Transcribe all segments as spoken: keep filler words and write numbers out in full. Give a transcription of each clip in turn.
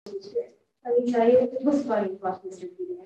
Let me tell you, it was funny to watch Mister Peter.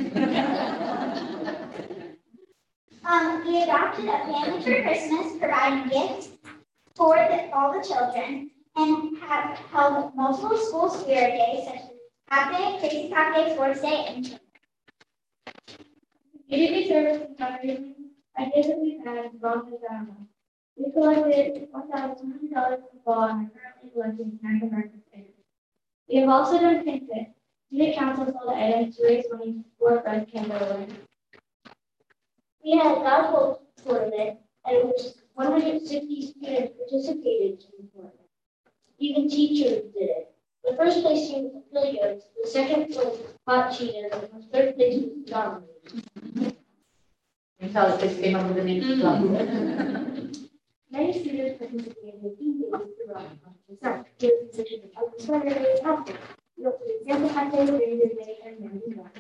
Um, we adopted a family for Christmas, providing gifts for the, all the children, and have held multiple school spirit days such as Half Day, Crazy Half Day, Sports Day, and Community service and fundraising ideas that we've had involved with Dharma. We collected one thousand one hundred dollars for the fall and are currently collecting nine American figures. We have also done FinFit. Student council sold items to raise money for breast cancer awareness. We had a gospel tournament at which one hundred sixty students participated in the tournament. Even teachers did it. The first place team was really good. The second was hot cheetahs, and the third place was Dharma. You tell us this came up with the name of the club. Many students participated in theme days throughout the summer. Here is the position of the summer day after. You'll see example hot day, rainy day, and many more.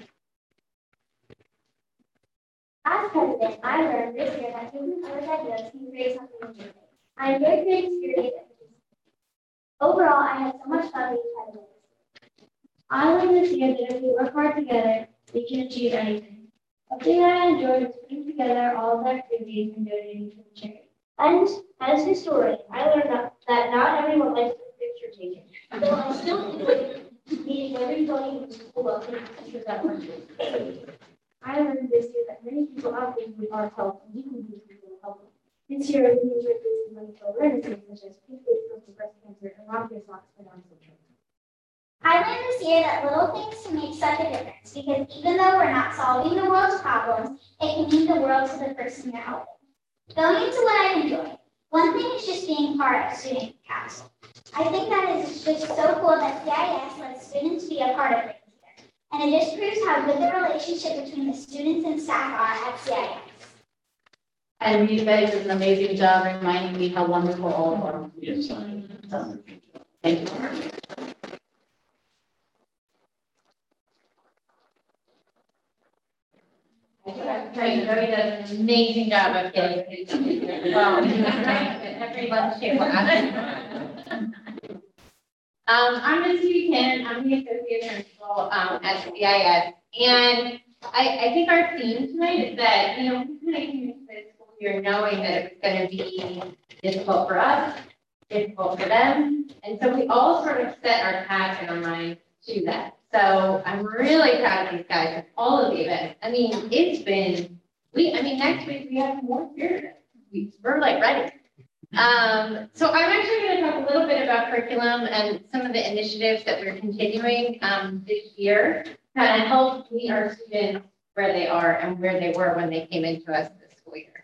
As president, I learned this year that taking others' ideas can create something interesting. I enjoyed creating spirit days. Overall, I had so much fun being part of it. I learned this year that if we work hard together, we can achieve anything. A thing I enjoyed was putting together all of the activities and donating to the charity. And as a historian, I learned that, that not everyone likes the picture taken. Though I still enjoy meeting everybody in school welcome pictures at lunch. I learned this year that many people out there need our help, and we can be people to help them. This year, we enjoyed raising money for awareness things such as pink face for breast cancer and rock your socks for Down syndrome. I learned this year that little things can make such a difference because even though we're not solving the world's problems, it can mean the world to the person you're helping. Going into what I enjoy, one thing is just being part of student council. I think that is just so cool that C I S lets students be a part of things here. And it just proves how good the relationship between the students and staff are at C I S. And you guys did an amazing job reminding me how wonderful all of our students are. Thank you. Right, Zoe does an amazing job of getting kids to well, every lunch table. Um, I'm Miz Buchanan. I'm the associate principal um, at C I S, and I, I think our theme tonight is that you know we kind of came into this school year knowing that it was going to be difficult for us, difficult for them, and so we all sort of set our path in our mind to that. So I'm really proud of these guys and all of the events. I mean, it's been, we, I mean, next week we have more spirit weeks. We're like ready. Um, so I'm actually going to talk a little bit about curriculum and some of the initiatives that we're continuing um, this year to kind of help meet our students where they are and where they were when they came into us this school year.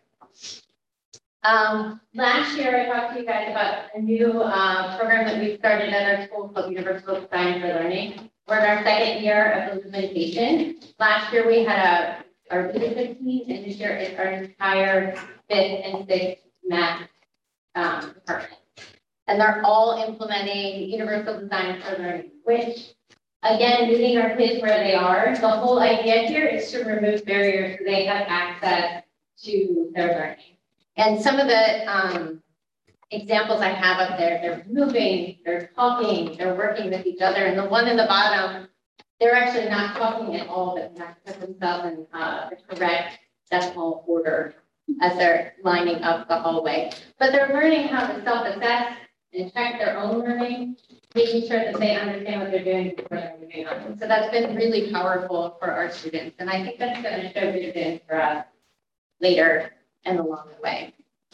Um, last year, I talked to you guys about a new uh, program that we started at our school called Universal Design for Learning. We're in our second year of implementation. Last year we had a our leadership team, and this year it's our entire fifth and sixth math um, department. And they're all implementing Universal Design for Learning, which again, meeting our kids where they are. The whole idea here is to remove barriers so they have access to their learning. And some of the um, examples I have up there, they're moving, they're talking, they're working with each other. And the one in the bottom, they're actually not talking at all, but not put themselves in uh, the correct decimal order as they're lining up the hallway. But they're learning how to self-assess and check their own learning, making sure that they understand what they're doing before they're moving on. So that's been really powerful for our students. And I think that's going to show dividends for us later and along the way.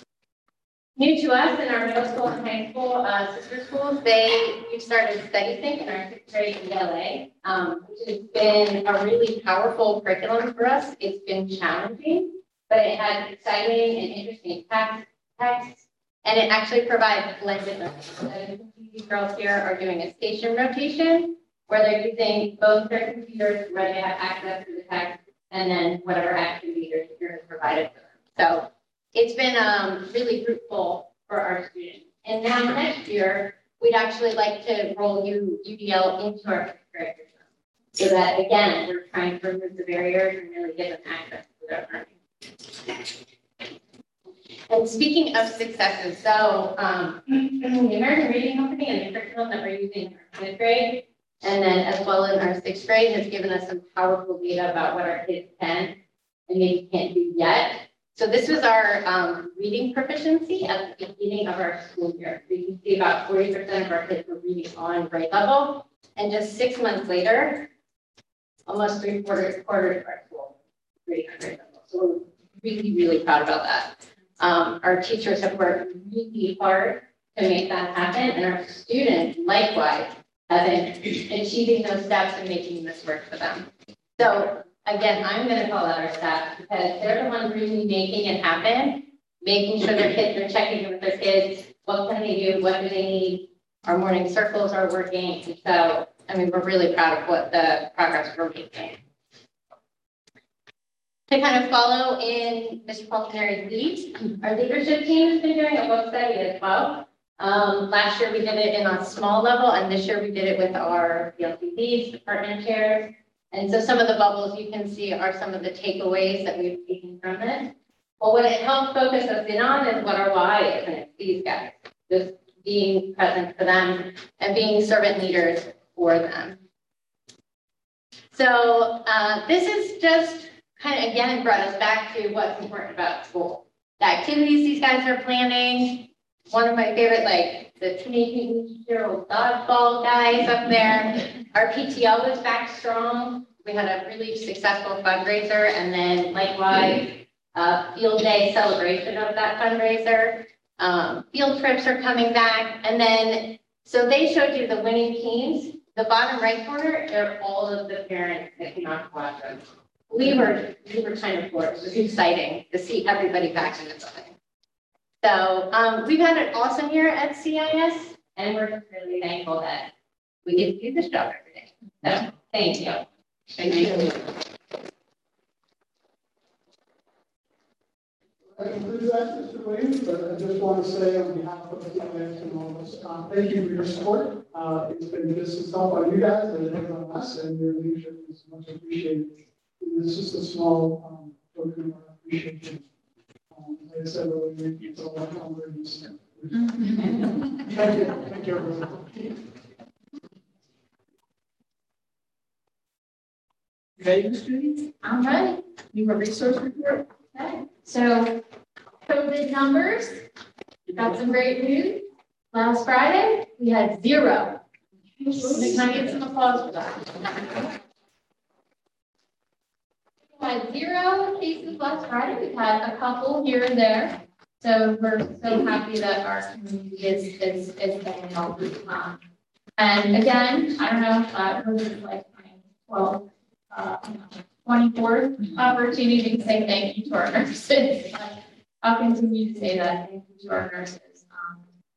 New to us in our middle school and high school uh, sister schools, they we've started StudySync in our sixth grade E L A, um, which has been a really powerful curriculum for us. It's been challenging, but it has exciting and interesting text, text and it actually provides blended learning. So these girls here are doing a station rotation where they're using both their computers where they have access to the text and then whatever activity your teacher has provided for them. So it's been um, really fruitful for our students. And now next year, we'd actually like to roll U, UDL into our fifth grade system. So that, again, we're trying to remove the barriers and really give them access to their learning. And speaking of successes, so um, the American Reading Company and the curriculum that we're using in our fifth grade And then as well in our sixth grade has given us some powerful data about what our kids can and maybe can't do yet. So this was our um, reading proficiency at the beginning of our school year. We can see about forty percent of our kids were reading on grade level. And just six months later, almost three quarters, quarters of our school reading on grade level. So we're really, really proud about that. Um, our teachers have worked really hard to make that happen, and our students likewise have been achieving those steps and making this work for them. So again, I'm going to call out our staff because they're the ones really making it happen, making sure their kids are checking in with their kids. What can they do? What do they need? Our morning circles are working. And so, I mean, we're really proud of what the progress we're making. To kind of follow in Mister Falconer's lead, our leadership team has been doing a book study as well. Um, last year we did it in a small level, and this year we did it with our D L C Ds, department chairs. And so some of the bubbles you can see are some of the takeaways that we've taken from this. Well, what it helped focus us in on is what our why is, and it's these guys, just being present for them and being servant leaders for them. So uh, this is just kind of, again, brought us back to what's important about school. The activities these guys are planning. One of my favorite, like the Teenage Mutant Ninja Turtles dodgeball guys up there. Our P T O was back strong. We had a really successful fundraiser, and then likewise, uh, field day celebration of that fundraiser. Um, field trips are coming back, and then so they showed you the winning teams. The bottom right corner are all of the parents that came out to watch them. We were we were kind of floored. It was exciting to see everybody back in the building. So um, we've had an awesome year at C I S, and we're just really thankful that we get to do this job every day. So thank you. Thank you. That concludes that, Mister Williams, but I just want to say on behalf of C I S and all of us, uh, thank you for your support. Uh, it's been just as tough on you guys as it is on us, and your leadership is much appreciated. This is a small um, token of appreciation. Um, as I said earlier, it's all about hunger and stuff. Thank you. Thank you, everyone. Ready, Miz Judy? I'm ready. You have a resource report? Okay. So COVID numbers, got some great news. Last Friday, we had zero. Can I get some applause for that? We had zero cases last Friday. We've had a couple here and there. So we're so happy that our community is is is staying healthy. Um, and again, I don't know, uh, it was like well, uh, twenty-fourth opportunity to say thank you to our nurses. I'll continue to say that thank you to our nurses. Um,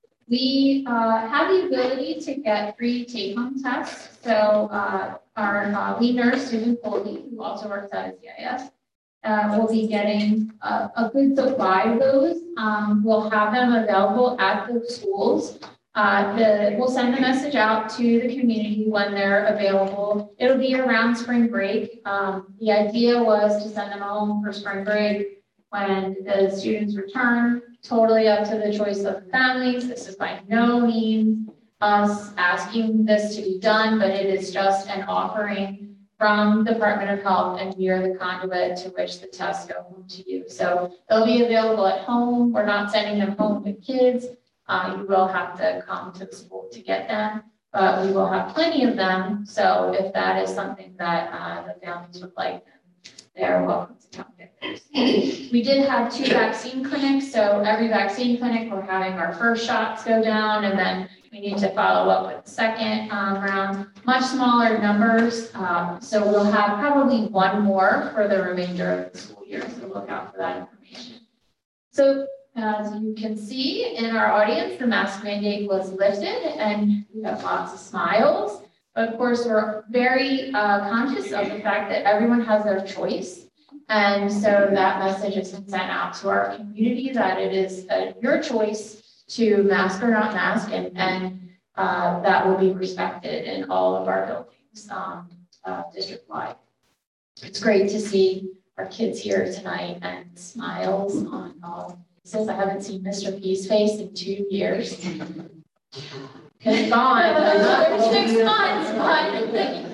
we uh, have the ability to get free take-home tests. So uh, our uh, lead nurse, Susan Colby, who also works at C I S, uh, will be getting a, a good supply of those. Um, we'll have them available at the schools. Uh, the, we'll send the message out to the community when they're available. It'll be around spring break. Um, the idea was to send them home for spring break when the students return, totally up to the choice of the families. This is by no means us asking this to be done, but it is just an offering from the Department of Health, and we are the conduit to which the tests go home to you. So they'll be available at home. We're not sending them home with kids. Uh, you will have to come to the school to get them, but we will have plenty of them. So if that is something that uh, the families would like, they're welcome to come get theirs. We did have two vaccine clinics. So every vaccine clinic, we're having our first shots go down, and then we need to follow up with the second um, round, much smaller numbers. Um, so we'll have probably one more for the remainder of the school year. So look out for that information. So as you can see in our audience, the mask mandate was lifted, and we have lots of smiles. But of course, we're very uh, conscious of the fact that everyone has their choice. And so that message has been sent out to our community that it is uh, your choice to mask or not mask, and, and uh, that will be respected in all of our buildings um, uh, district-wide. It's great to see our kids here tonight and smiles on all faces. I haven't seen Mister P's face in two years. It's gone for another six months, but.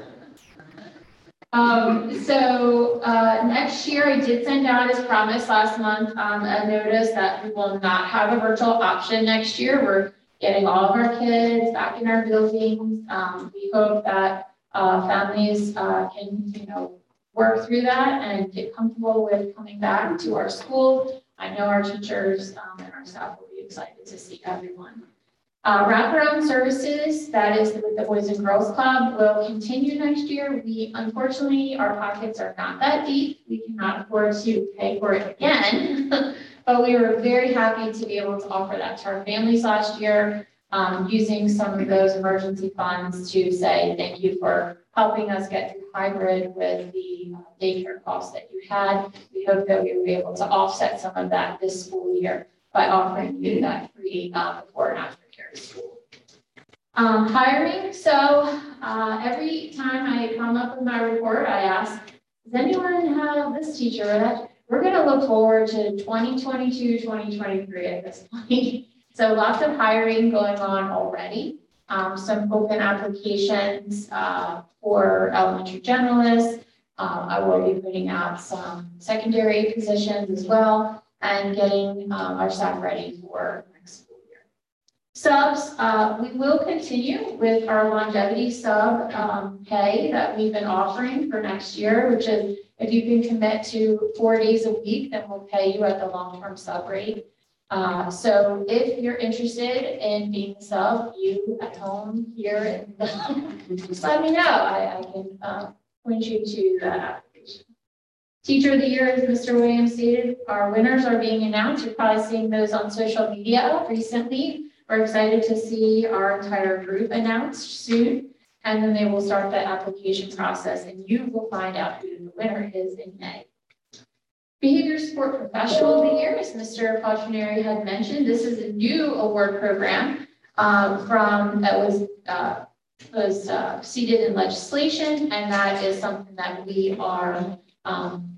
Um, so, uh, next year I did send out, as promised last month, um, a notice that we will not have a virtual option next year. We're getting all of our kids back in our buildings. Um, we hope that, uh, families, uh, can, you know, work through that and get comfortable with coming back to our school. I know our teachers, um, and our staff will be excited to see everyone. Uh, wraparound services, that is with the Boys and Girls Club, will continue next year. We, unfortunately, our pockets are not that deep. We cannot afford to pay for it again, but we were very happy to be able to offer that to our families last year, um, using some of those emergency funds to say thank you for helping us get through hybrid with the uh, daycare costs that you had. We hope that we were able to offset some of that this school year by offering you that free uh, before and after care school. Um, hiring, so uh, every time I come up with my report, I ask, does anyone have this teacher or that? We're going to look forward to twenty twenty-two, twenty twenty-three at this point. So lots of hiring going on already. Um, some open applications uh, for elementary generalists. Um, I will be putting out some secondary positions as well, and getting um, our staff ready for next school year. Subs, uh, we will continue with our longevity sub um, pay that we've been offering for next year, which is if you can commit to four days a week, then we'll pay you at the long-term sub rate. Uh, so if you're interested in being a sub, you at home here, and just let me know. I, I can uh, point you to that application. Teacher of the Year, as Mister Williams stated, our winners are being announced. You're probably seeing those on social media recently. We're excited to see our entire group announced soon, and then they will start the application process, and you will find out who the winner is in May. Behavior Support Professional of the Year, as Mister Pautrineri had mentioned, this is a new award program um, from that was uh, was uh, seated in legislation, and that is something that we are um,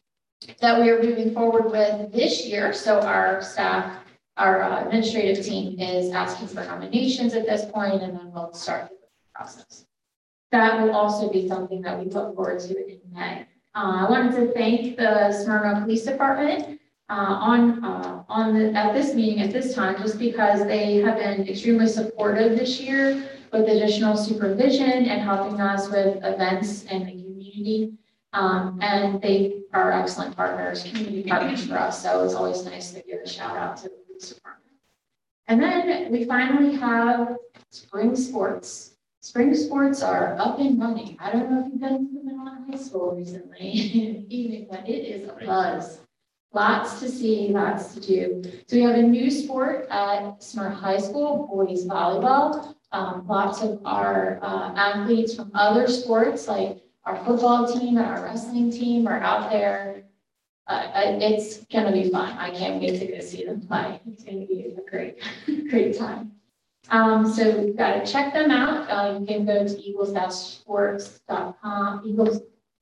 that we are moving forward with this year. So our staff, our uh, administrative team is asking for nominations at this point, and then we'll start the process. That will also be something that we look forward to in May. Uh, I wanted to thank the Smyrna Police Department uh, on uh, on the, at this meeting at this time, just because they have been extremely supportive this year with additional supervision and helping us with events in the community. Um, and they are excellent partners, community partners for us. So it's always nice to give a shout out to the police department. And then we finally have spring sports. Spring sports are up and running. I don't know if you've been to Milan High School recently, even, but it is a buzz. Lots to see, lots to do. So we have a new sport at Smyrna High School, boys volleyball. Um, lots of our uh, athletes from other sports, like our football team and our wrestling team, are out there. Uh, it's going to be fun. I can't wait to go see them play. It's going to be a great, great time. Um, so you've got to check them out. Uh, you can go to eagles dash sports dot com, eagles,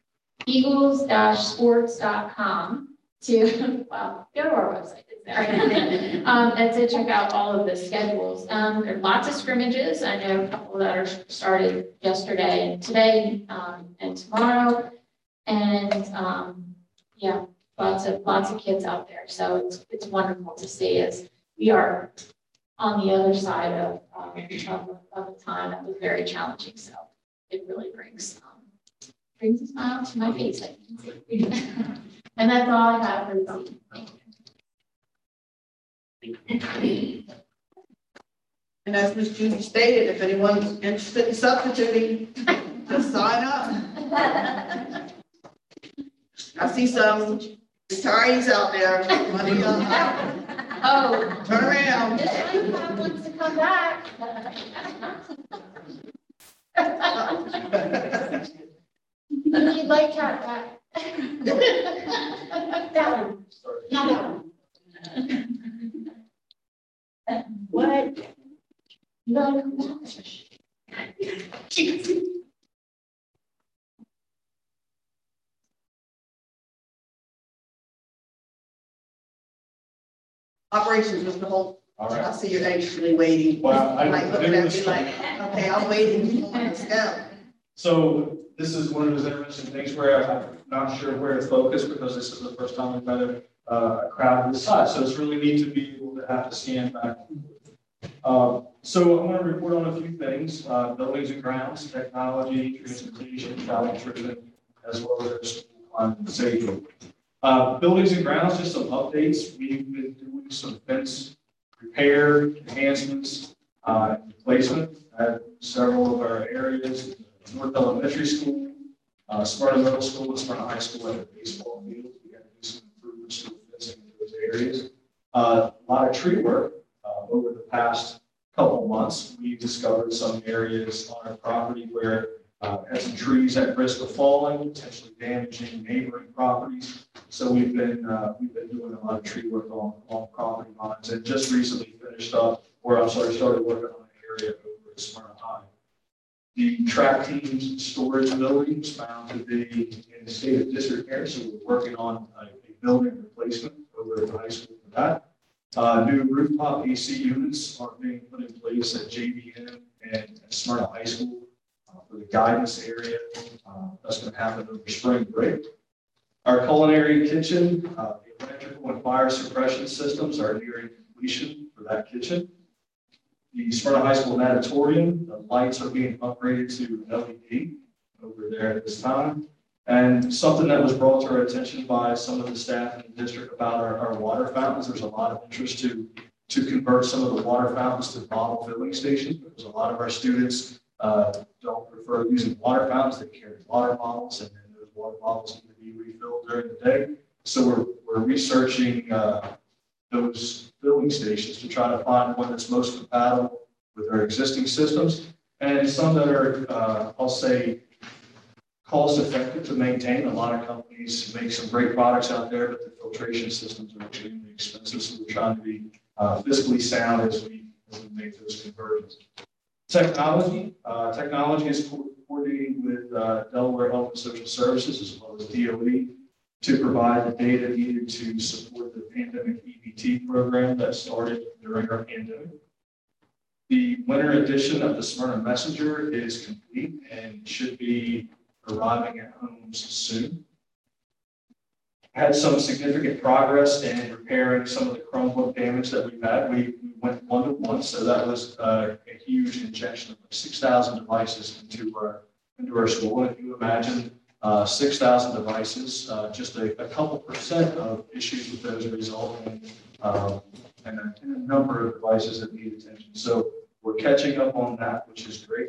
eagles dash sports dot com to, well, go to our website, it's there, um, and to check out all of the schedules. Um, there are lots of scrimmages. I know a couple that are started yesterday and today um, and tomorrow. And um, yeah, lots of, lots of kids out there. So it's, it's wonderful to see as we are on the other side of, um, of, of a time that was very challenging. So it really brings um, brings a smile to my face. I can see. And that's all I have for this evening. And as Miz Judy stated, if anyone's interested in substituting, just sign up. I see some retirees out there. Money up. Oh, Turn around. this one wants to come back. You need like cat back. That one. Not that one. What? You gotta come back. Operations, Mister Holt. All I right. see you're anxiously waiting. Well, I- Like, looking at me like, okay, I'm waiting, let's go. So this is one of those interesting things where I'm not sure where to focus because this is the first time we've had a, uh, a crowd this size. So it's really neat to be able to have to scan back. Uh, so I'm going to report on a few things, uh, buildings and grounds, technology, transportation, child nutrition, as well as climate and safety. Uh, buildings and grounds, just some updates. We've been doing some fence repair, enhancements, uh, replacement at several of our areas. North Elementary School, uh, Sparta Middle School, and Sparta High School at the baseball fields. We got to do some improvements to the fencing in those areas. Uh, a lot of tree work uh, over the past couple of months. We've discovered some areas on our property where uh, had some trees at risk of falling, potentially damaging neighboring properties. So we've been uh, we've been doing a lot of tree work on, on property lines, and just recently finished up, or I'm sorry, started working on an area over at Sparta High. The track team's storage building was found to be in a state of disrepair, so we're working on a, a building replacement over at the high school for that. Uh, new rooftop A C units are being put in place at J V M and at Smyrna High School uh, for the guidance area. Uh, that's going to happen over spring break. Our culinary kitchen, uh, the electrical and fire suppression systems are nearing completion for that kitchen. The Smyrna High School natatorium, the lights are being upgraded to L E D over there at this time. And something that was brought to our attention by some of the staff in the district about our, our water fountains, there's a lot of interest to, to convert some of the water fountains to bottle filling stations, because a lot of our students uh, don't prefer using water fountains. They carry water bottles, and then those water bottles need to be refilled during the day. So we're, we're researching uh, those filling stations to try to find one that's most compatible with our existing systems, and some that are, uh, I'll say, cost effective to maintain. A lot of companies make some great products out there, but the filtration systems are extremely expensive, so we're trying to be uh, fiscally sound as we, as we make those conversions. Technology. Uh, technology is co coordinating with uh, Delaware Health and Social Services as well as D O E to provide the data needed to support the pandemic E B T program that started during our pandemic. The winter edition of the Smyrna Messenger is complete and should be arriving at homes soon. Had some significant progress in repairing some of the Chromebook damage that we've had. We, we went one to one, so that was uh, a huge injection of six thousand devices into our into our school. And if you imagine uh, six thousand devices, uh, just a, a couple percent of issues with those result in, um, and a, and a number of devices that need attention. So we're catching up on that, which is great.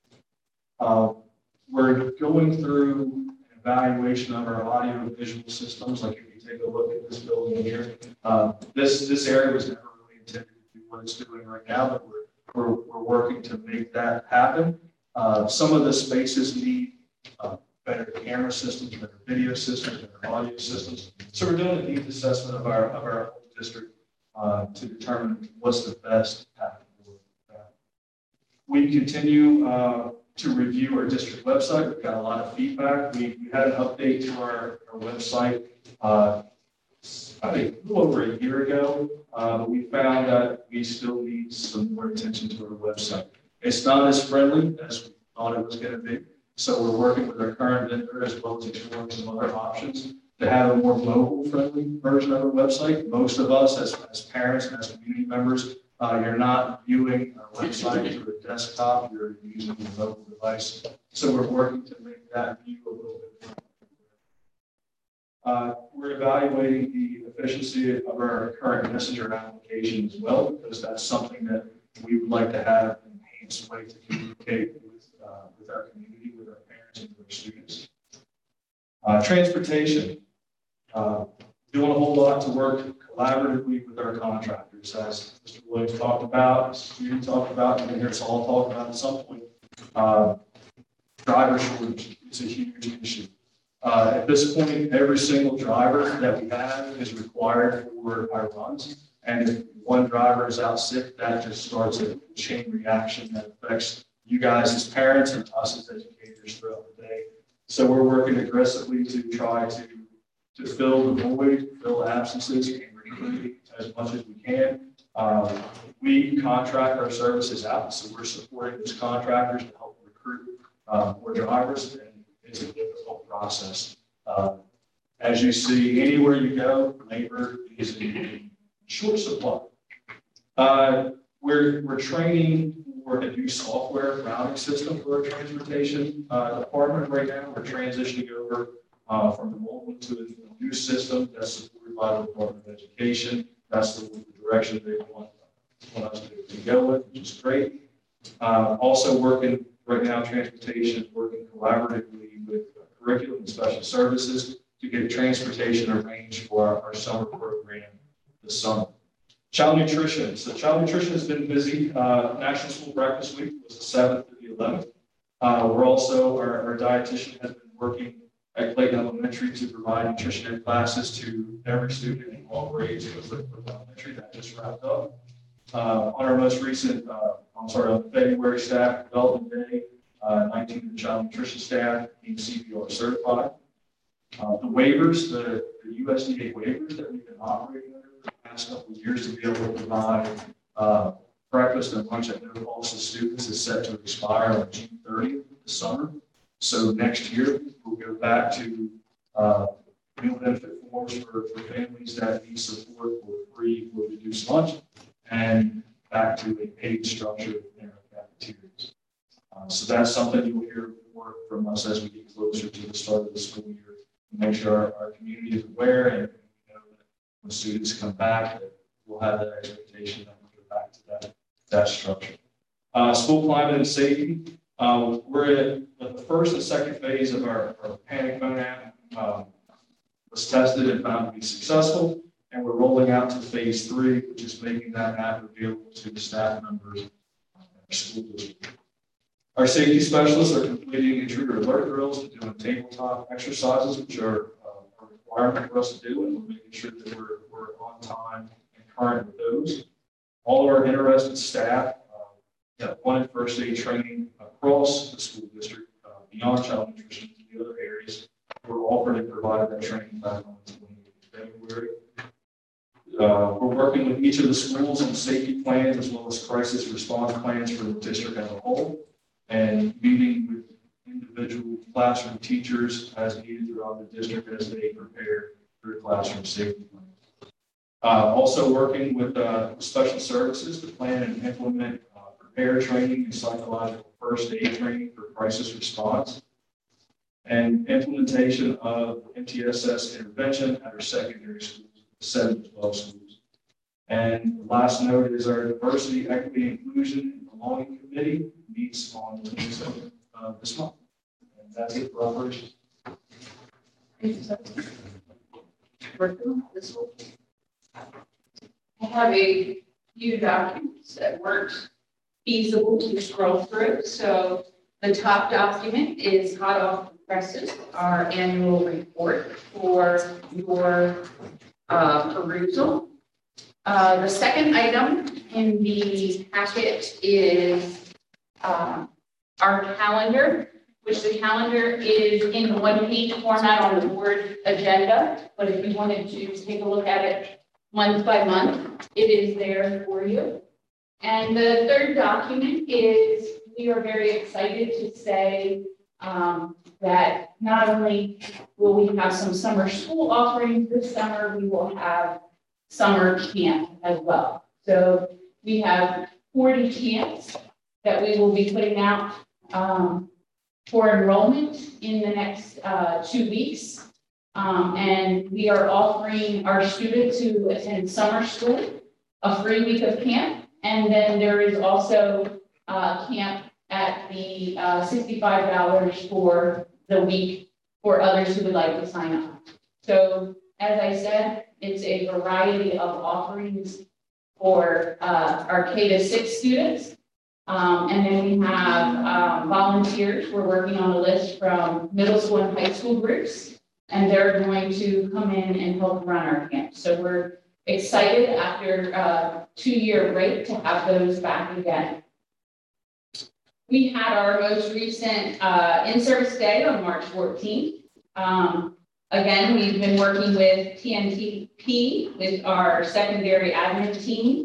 Uh, we're going through an evaluation of our audio and visual systems. Like if you take a look at this building here, uh, this this area was never really intended to do what it's doing right now, but we're we're, we're working to make that happen. Uh, some of the spaces need uh, better camera systems, better video systems, better audio systems. So we're doing a needs assessment of our of our whole district uh, to determine what's the best path forward for that. We continue uh, to review our district website. We've got a lot of feedback. We, we had an update to our, our website uh, I think a little over a year ago, uh, but we found that we still need some more attention to our website. It's not as friendly as we thought it was going to be. So we're working with our current vendor as well as exploring some other options to have a more mobile-friendly version of our website. Most of us as, as parents and as community members, uh, you're not viewing our website through a desktop, you're using a mobile device. So we're working to make that view a little bit friendly. Uh, we're evaluating the efficiency of our current messenger application as well, because that's something that we would like to have an enhanced way to communicate with, uh, with our community, with our parents and with our students. Uh, transportation. Uh, doing a whole lot to work collaboratively with our contractors, as Mister Williams talked about, as you talked about, and here's all talked about at some point. Uh, driver shortage is a huge issue. Uh, at this point, every single driver that we have is required for our runs. And if one driver is out sick, that just starts a chain reaction that affects you guys as parents and us as educators throughout the day. So we're working aggressively to try to, to fill the void, fill absences, and recruit as much as we can. Um, we contract our services out, so we're supporting those contractors to help recruit uh, more drivers, and it's a difficult process. Uh, as you see, anywhere you go, labor is in short supply. Uh, we're, we're training for a new software routing system for our transportation uh, department right now. We're transitioning over uh, from the old one to a new system that's supported by the Department of Education. That's the, the direction they want, want us to, to go with, which is great. Uh, also working right now, transportation is working collaboratively with uh, curriculum and special services to get transportation arranged for our, our summer program this summer. Child nutrition. So child nutrition has been busy. Uh, National School Breakfast Week was the seventh to the eleventh. Uh, we're also, our, our dietitian has been working at Clayton Elementary to provide nutrition classes to every student in all grades with elementary. That just wrapped up. Uh, on our most recent, uh, I'm sorry, on February Staff Development Day, uh, nineteen of the child nutrition staff being C P R certified. Uh, the waivers, the, the U S D A waivers that we've been operating under the past couple of years to be able to provide uh, breakfast and lunch at no cost to students is set to expire on June thirtieth this summer. So next year, we'll go back to uh, meal benefit forms for, for families that need support for free or reduced lunch, and back to a paid structure in our cafeterias. Uh, so that's something you'll hear more from us as we get closer to the start of the school year. Make sure our, our community is aware, and you know, that when students come back, that we'll have that expectation that we'll go back to that, that structure. Uh, school climate and safety. Uh, we're at the first and second phase of our, our panic phone app. Um, was tested and found to be successful, and we're rolling out to phase three, which is making that app available to the staff members in our school district. Our safety specialists are completing intruder alert drills and doing tabletop exercises, which are uh, a requirement for us to do, and we're making sure that we're, we're on time and current with those. All of our interested staff uh, have one first aid training across the school district, uh, beyond child nutrition to the other areas. We're offered and provided that training back on the twenty-eighth of February. Uh, we're working with each of the schools on safety plans as well as crisis response plans for the district as a whole, and meeting with individual classroom teachers as needed throughout the district as they prepare their classroom safety plans. Uh, also working with uh, special services to plan and implement uh, prepare training and psychological first aid training for crisis response, and implementation of M T S S intervention at our secondary schools, seven to twelve schools. And the last note is our diversity, equity, inclusion, and belonging committee meets on the twenty-seventh of this month. And that's it for operations. I have a few documents that weren't feasible to scroll through. So the top document is hot off the presses, our annual report for your uh, perusal. Uh, the second item in the packet is uh, our calendar, which the calendar is in the one-page format on the board agenda. But if you wanted to take a look at it month by month, it is there for you. And the third document is, we are very excited to say um, that not only will we have some summer school offerings this summer, we will have summer camp as well. So we have forty camps that we will be putting out um, for enrollment in the next uh, two weeks. Um, and we are offering our students who attend summer school a free week of camp. And then there is also uh, camp at the uh, sixty-five dollars for the week for others who would like to sign up. So as I said, it's a variety of offerings for uh, our K to six students. Um, and then we have um, volunteers. We're working on a list from middle school and high school groups, and they're going to come in and help run our camp. So we're excited after a two-year break to have those back again. We had our most recent uh, in-service day on March fourteenth. Um, again, we've been working with T N T P, with our secondary admin team,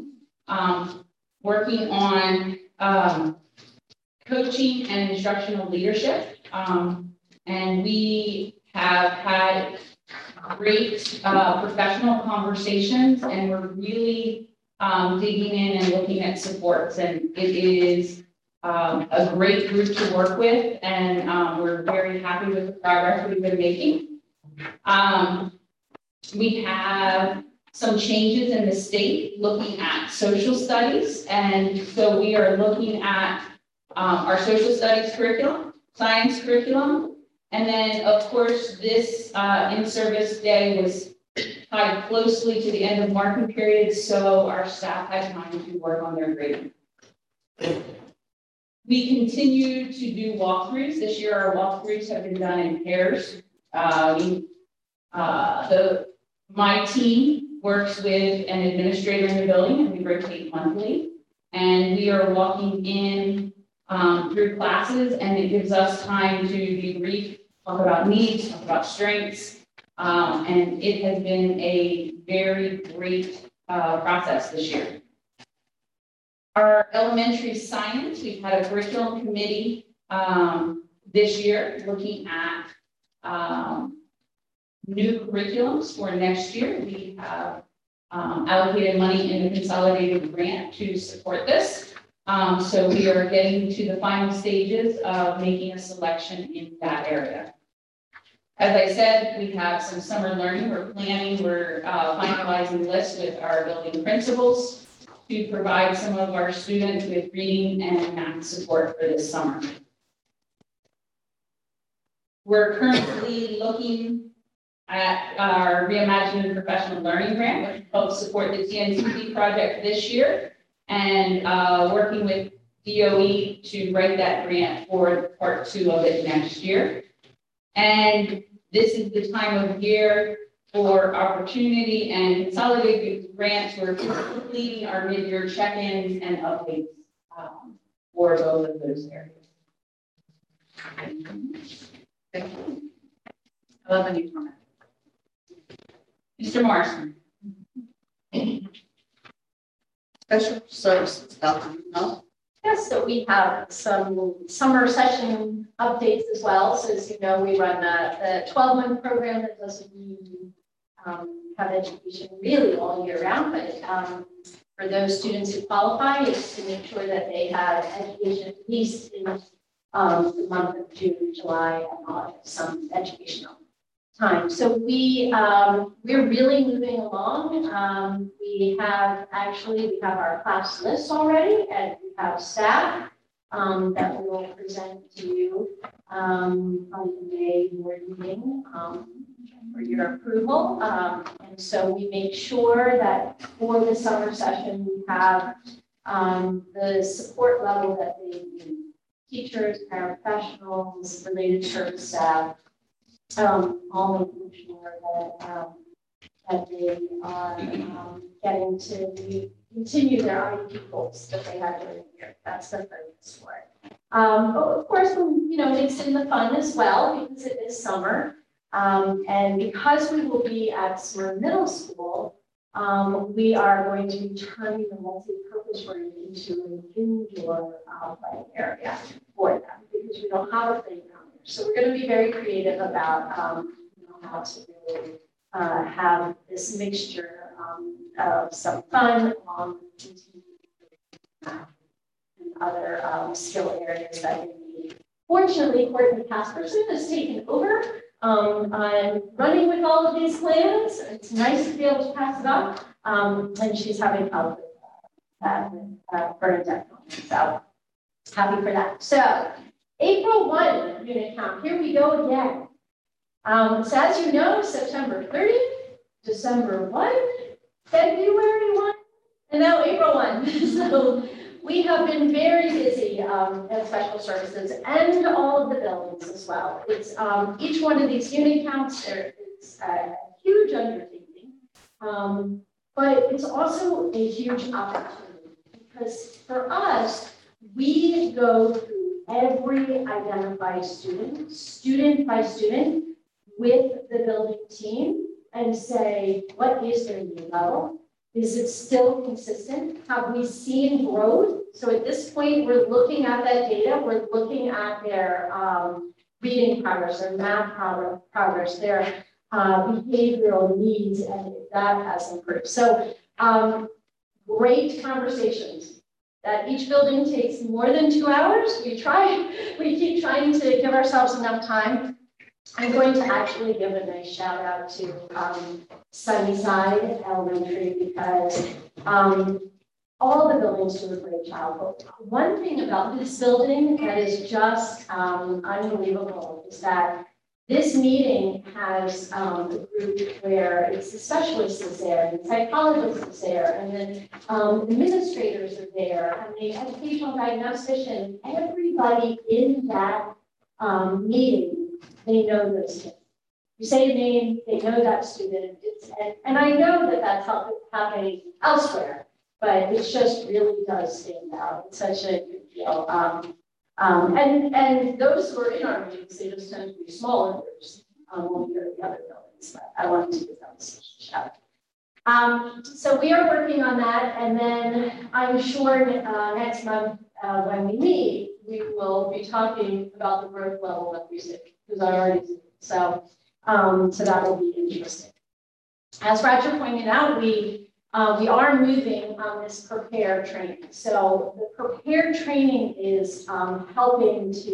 um, working on, um, coaching and instructional leadership. Um, and we have had great, uh, professional conversations, and we're really, um, digging in and looking at supports, and it is, um, a great group to work with, and, um, we're very happy with the progress we've been making. Um, we have some changes in the state looking at social studies, and so we are looking at, um, our social studies curriculum, science curriculum, and then, of course, this, uh, in-service day was tied closely to the end of marking period, so our staff had time to work on their grading. We continue to do walkthroughs. This year, our walkthroughs have been done in pairs. Uh, we, uh, the, my team works with an administrator in the building, and we rotate monthly. And we are walking in um, through classes, and it gives us time to debrief, talk about needs, talk about strengths. Um, and it has been a very great uh, process this year. Our elementary science, we've had a curriculum committee um, this year looking at um, new curriculums for next year. We have um, allocated money in a consolidated grant to support this. Um, so we are getting to the final stages of making a selection in that area. As I said, we have some summer learning. We're planning, we're uh, finalizing lists with our building principals to provide some of our students with reading and math support for this summer. We're currently looking at our Reimagining Professional Learning Grant, which helps support the T N T P project this year, and uh, working with D O E to write that grant for part two of it next year. And this is the time of year for opportunity and consolidated grants. We're completing our mid-year check-ins and updates um, for both of those areas. Thank you. I love a new format. Mister Morrison. Special services, Doctor No? Yes, so we have some summer session updates as well. So as you know, we run the twelve-month program that doesn't mean um, have education really all year round, but um, for those students who qualify, it's to make sure that they have education at least in um, the month of June, July, and August, some educational time. So we, um, we're really moving along. Um, we have actually, we have our class lists already, and we have staff um, that we will present to you um, on the May board meeting um, for your approval. Um, and so we make sure that for the summer session, we have um, the support level that they need. Teachers, paraprofessionals, related service staff, Um, all making sure that, um, that they are um, getting to continue their I E P goals that they had during the year. That's the focus for it. Um, but of course, we, you know, mix in the fun as well because it is summer. Um, and because we will be at Smyrna Middle School, um, we are going to be turning the multi-purpose room into an indoor uh, playing area for them because we don't have a playground. So we're going to be very creative about um, you know, how to really uh, have this mixture um, of some fun along with and other um, skill areas that we need. Fortunately, Courtney Casperson has taken over. Um, I'm running with all of these plans. It's nice to be able to pass it on. Um, and she's having help with that uh, Bernadette. So happy for that. So April first unit count, here we go again. Um, so as you know, September thirtieth, December first, February first, and now April first. So we have been very busy um, at special services and all of the buildings as well. It's um, each one of these unit counts, it's a huge undertaking, um, but it's also a huge opportunity because for us, we go through every identified student, student by student, with the building team and say, what is their need level? Is it still consistent? Have we seen growth? So at this point, we're looking at that data. We're looking at their um, reading progress, their math progress, their uh, behavioral needs, and if that has improved. So um, great conversations. That each building takes more than two hours. We try, we keep trying to give ourselves enough time. I'm going to actually give a nice shout out to um, Sunnyside Elementary because um, all the buildings do a great job. But one thing about this building that is just um, unbelievable is that this meeting has um, a group where it's the specialists is there, and the psychologists is there, and then um, administrators are there, and the educational diagnostician. Everybody in that um, meeting, they know those kids. You say a name, they know that student. It's, and, and I know that that's happening elsewhere, but it just really does stand out. It's such a good deal. Um, Um, and, and those who are in our meetings, they just tend to be smaller groups um, when we go to the other buildings, but I wanted to give them a shout out. Um, so we are working on that, and then I'm sure uh, next month uh, when we meet, we will be talking about the growth level that we see, because I already see it. So, um, so that will be interesting. As Roger pointed out, we Uh, we are moving on this prepare training. So the prepare training is um, helping to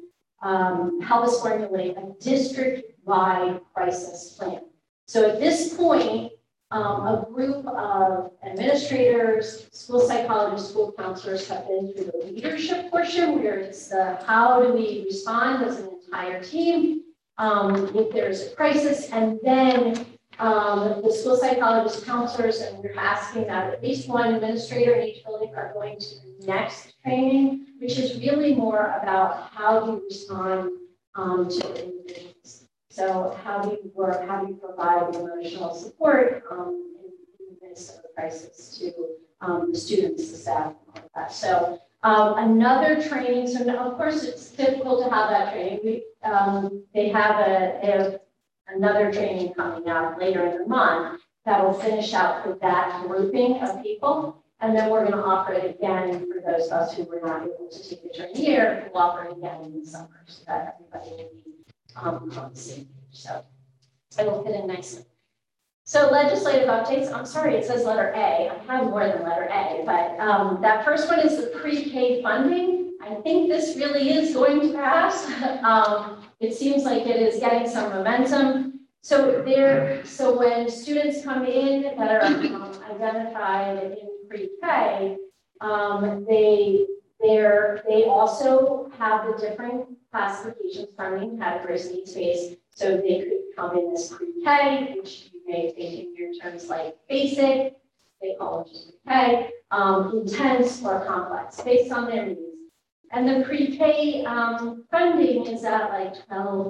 um, help us formulate a district-wide crisis plan. So at this point, um, a group of administrators, school psychologists, school counselors have been through the leadership portion where it's the how do we respond as an entire team um, if there's a crisis, and then Um, the school psychologists, counselors, and we're asking that at least one administrator in each building are going to the next training, which is really more about how do you respond um, to individuals. So how do you work, how do you provide emotional support um, in, in the midst of a crisis to um, the students, the staff, and all of that. So um, another training, so now, of course it's difficult to have that training. We, um, they have a, they have another training coming out later in the month that will finish out for that grouping of people. And then we're going to offer it again for those of us who were not able to take the training here. We'll offer it again in the summer so that everybody will be um, on the same page. So it will fit in nicely. So legislative updates. I'm sorry, it says letter A. I have more than letter A, but um, that first one is the pre-K funding. I think this really is going to pass. um, It seems like it is getting some momentum. So there, so when students come in that are um, identified in pre-K, um, they, they're, they also have the different classifications, funding categories, needs-based. So they could come in as pre-K, which you may take in your terms like basic, they call it just pre-K, um, intense or complex, based on their needs. And the pre-K um, funding is at like twelve,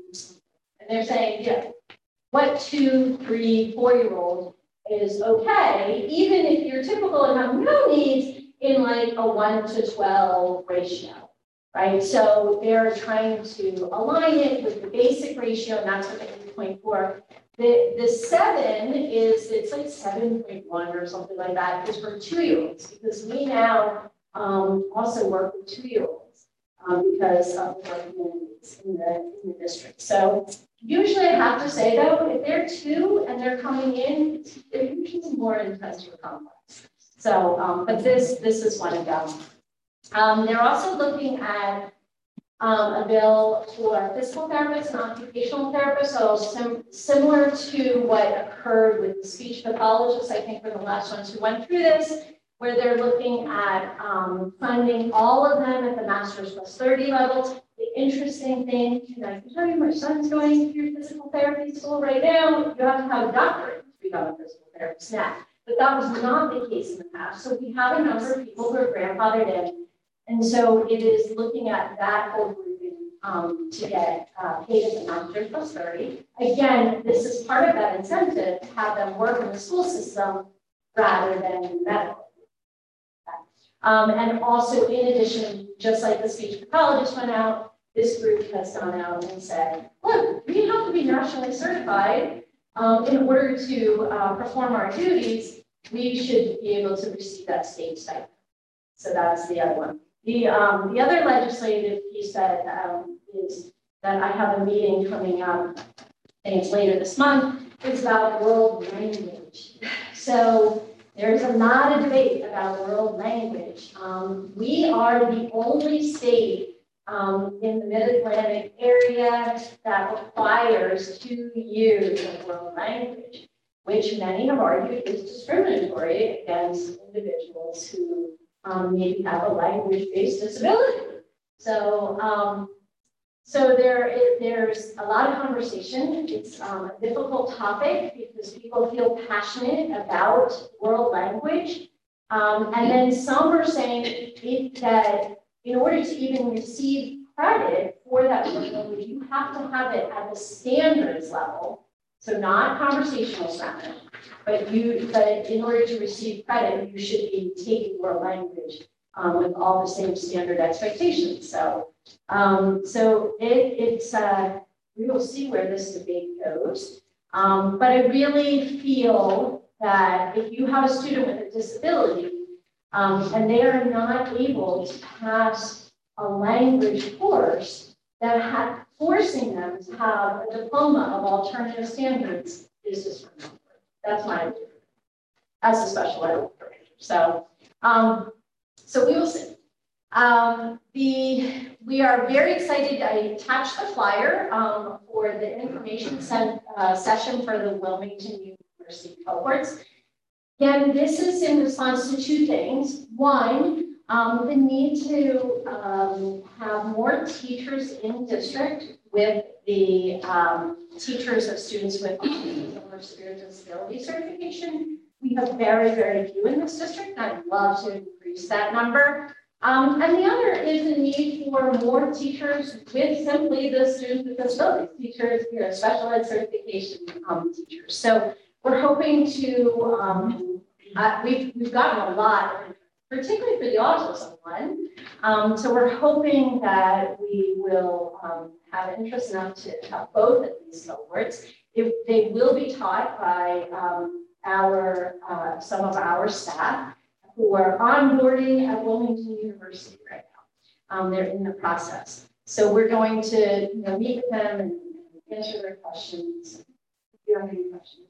and they're saying, yeah, what two, three, four-year-old is okay, even if you're typical and have no needs in like a one to twelve ratio, right? So they're trying to align it with the basic ratio, and that's what the eight point four. The, the seven is, it's like seven point one or something like that, is for two-year-olds, because we now Um, also work with two-year-olds um, because of the working in the, in the district. So usually I have to say though, if they're two and they're coming in, they're usually more intense or complex. So, um, but this, this is one of them. Um, they're also looking at um, a bill for physical therapists and occupational therapists. So sim similar to what occurred with the speech pathologists, I think we're the last ones who went through this, where they're looking at um, funding all of them at the master's plus thirty level. The interesting thing, and I can tell you my son's going through physical therapy school right now, you have to have a doctorate to become a physical therapist now. But that was not the case in the past. So we have a number of people who are grandfathered in. And so it is looking at that whole grouping um, to get uh, paid at the master's plus thirty. Again, this is part of that incentive to have them work in the school system rather than medical. Um, and also, in addition, just like the speech pathologist went out, this group has gone out and said, look, we have to be nationally certified um, in order to uh, perform our duties. we should be able to receive that state stipend. So that's the other one. The, um, the other legislative piece that um, is that I have a meeting coming up, I think it's later this month, is about world language. So there's a lot of debate about world language. Um, we are the only state um, in the Mid-Atlantic area that requires two years of world language, which many have argued is discriminatory against individuals who um, maybe have a language-based disability. So, um, so there is, there's a lot of conversation. It's um, a difficult topic because people feel passionate about world language. Um, and then some are saying it, that in order to even receive credit for that world language, you have to have it at the standards level. So not conversational Spanish, but you, but in order to receive credit, you should be taking world language um, with all the same standard expectations. So, um, so it, it's, uh, we will see where this debate goes. Um, but I really feel that if you have a student with a disability um, and they are not able to pass a language course, that ha forcing them to have a diploma of alternative standards is discriminatory. That's my opinion as a special ed director. So, um, so we will see. Um, the, we are very excited. I attached the flyer um, for the information sent, uh, session for the Wilmington University cohorts. Again, this is in response to two things. One, um, the need to um, have more teachers in district with the um, teachers of students with autism or severe disability certification. We have very, very few in this district. I'd love to increase that number. Um, and the other is the need for more teachers with simply the students with disabilities, teachers, you know, special ed certification um, teachers. So we're hoping to, um, uh, we've, we've gotten a lot, particularly for the autism one. Um, so we're hoping that we will um, have interest enough to have both of these cohorts. If they will be taught by um, our, uh, some of our staff who are onboarding at Wilmington University right now. Um, they're in the process. So we're going to you know, meet with them and answer their questions. If you have any questions.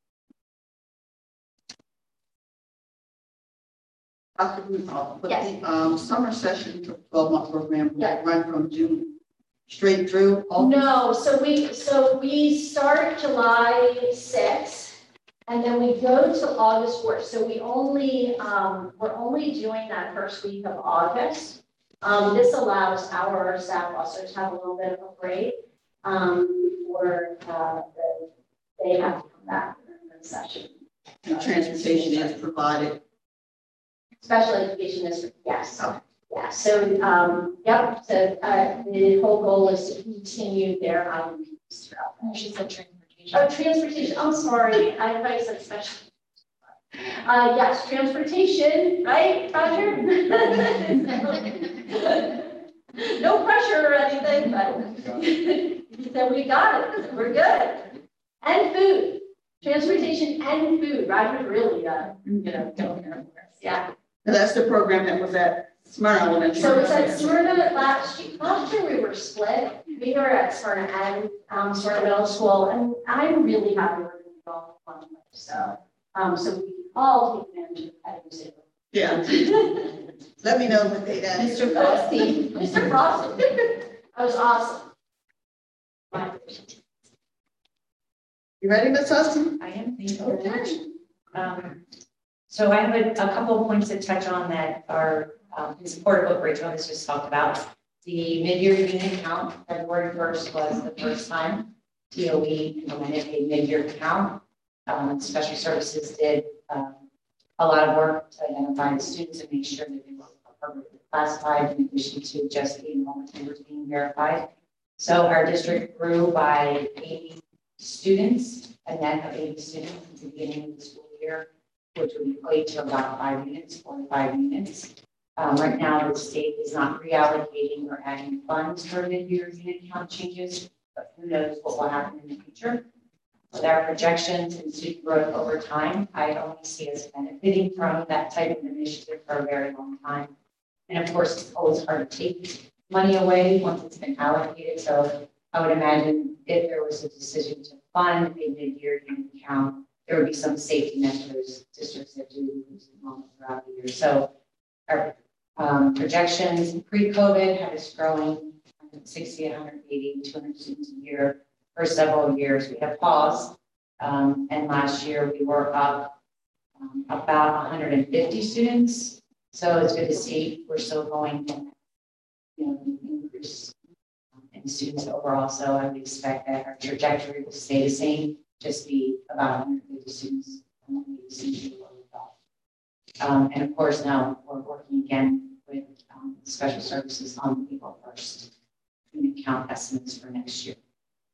Doctor Rudolph, but Yes. the um, summer session for twelve month program will Yeah. run from June straight through? August? No, so we so we start July sixth. And then we go to August fourth. So we only, um, we're only doing that first week of August. Um, this allows our staff also to have a little bit of a break um, before uh, the, they have to come back for the session. And transportation is provided. Special education is, yes. Oh. Yeah, so, um, yep, so uh, the whole goal is to continue their I E Ps throughout. And she said transportation. Oh, transportation, I'm sorry, I thought you said special. Uh, yes, transportation, right, Roger? No pressure or anything, but he said we got it, we're good. And food, transportation and food, Roger really, uh, you know, don't care. Yeah. Now, that's the program that was at Smyrna Elementary. So it's at Smyrna last year, last year we were split. We were at Smyrna and um, Smyrna Middle School, and I'm really happy we're going to go all one place. So, um, so we all take advantage of having to. Yeah. Let me know when they that. Mister Frosty, Mister Frosty, that was awesome. My pleasure. You ready, Miz Hudson? I am, thank you very much. Um, so I have a, a couple of points to touch on that are um, in support of what Rachel has just talked about. The mid-year unit count, February first was the first time T O E implemented a mid-year count. Um, special services did um, a lot of work to identify the students and make sure that they were appropriately classified in addition to just the enrollment numbers being verified. So our district grew by eighty students, a net of eighty students at the beginning of the school year, which would equate to about five units, four to five units. Um, right now, the state is not reallocating or adding funds for mid-year unit count changes, but who knows what will happen in the future. With our projections and student growth over time, I only see us benefiting from that type of initiative for a very long time. And of course, it's always hard to take money away once it's been allocated. So I would imagine if there was a decision to fund a mid-year unit count, there would be some safety net for those districts that do lose enrollment throughout the year. So our um, projections pre-COVID had us growing one hundred sixty, one hundred eighty, two hundred students a year for several years. We have paused, um, and last year we were up um, about one hundred fifty students. So it's good to see we're still going to, you know, increase in students overall. So I would expect that our trajectory will stay the same, just be about one hundred fifty students. Um, and of course, now we're working again with um, special services on April first unit count estimates for next year.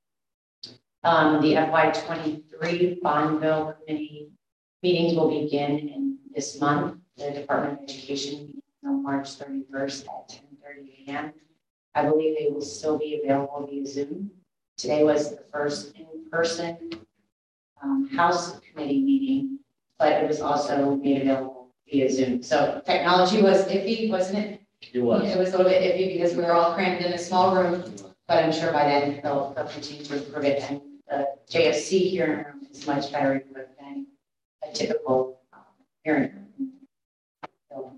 Um, the F Y twenty-three bond bill committee meetings will begin in this month. The Department of Education meeting on March thirty-first at ten thirty a m I believe they will still be available via Zoom. Today was the first in-person um, House committee meeting, but it was also made available via Zoom. So technology was iffy, wasn't it? It was. It was a little bit iffy because we were all crammed in a small room, but I'm sure by then they'll, they'll continue to improve it. And the J S C hearing room is much better equipped than a typical um, hearing room. So,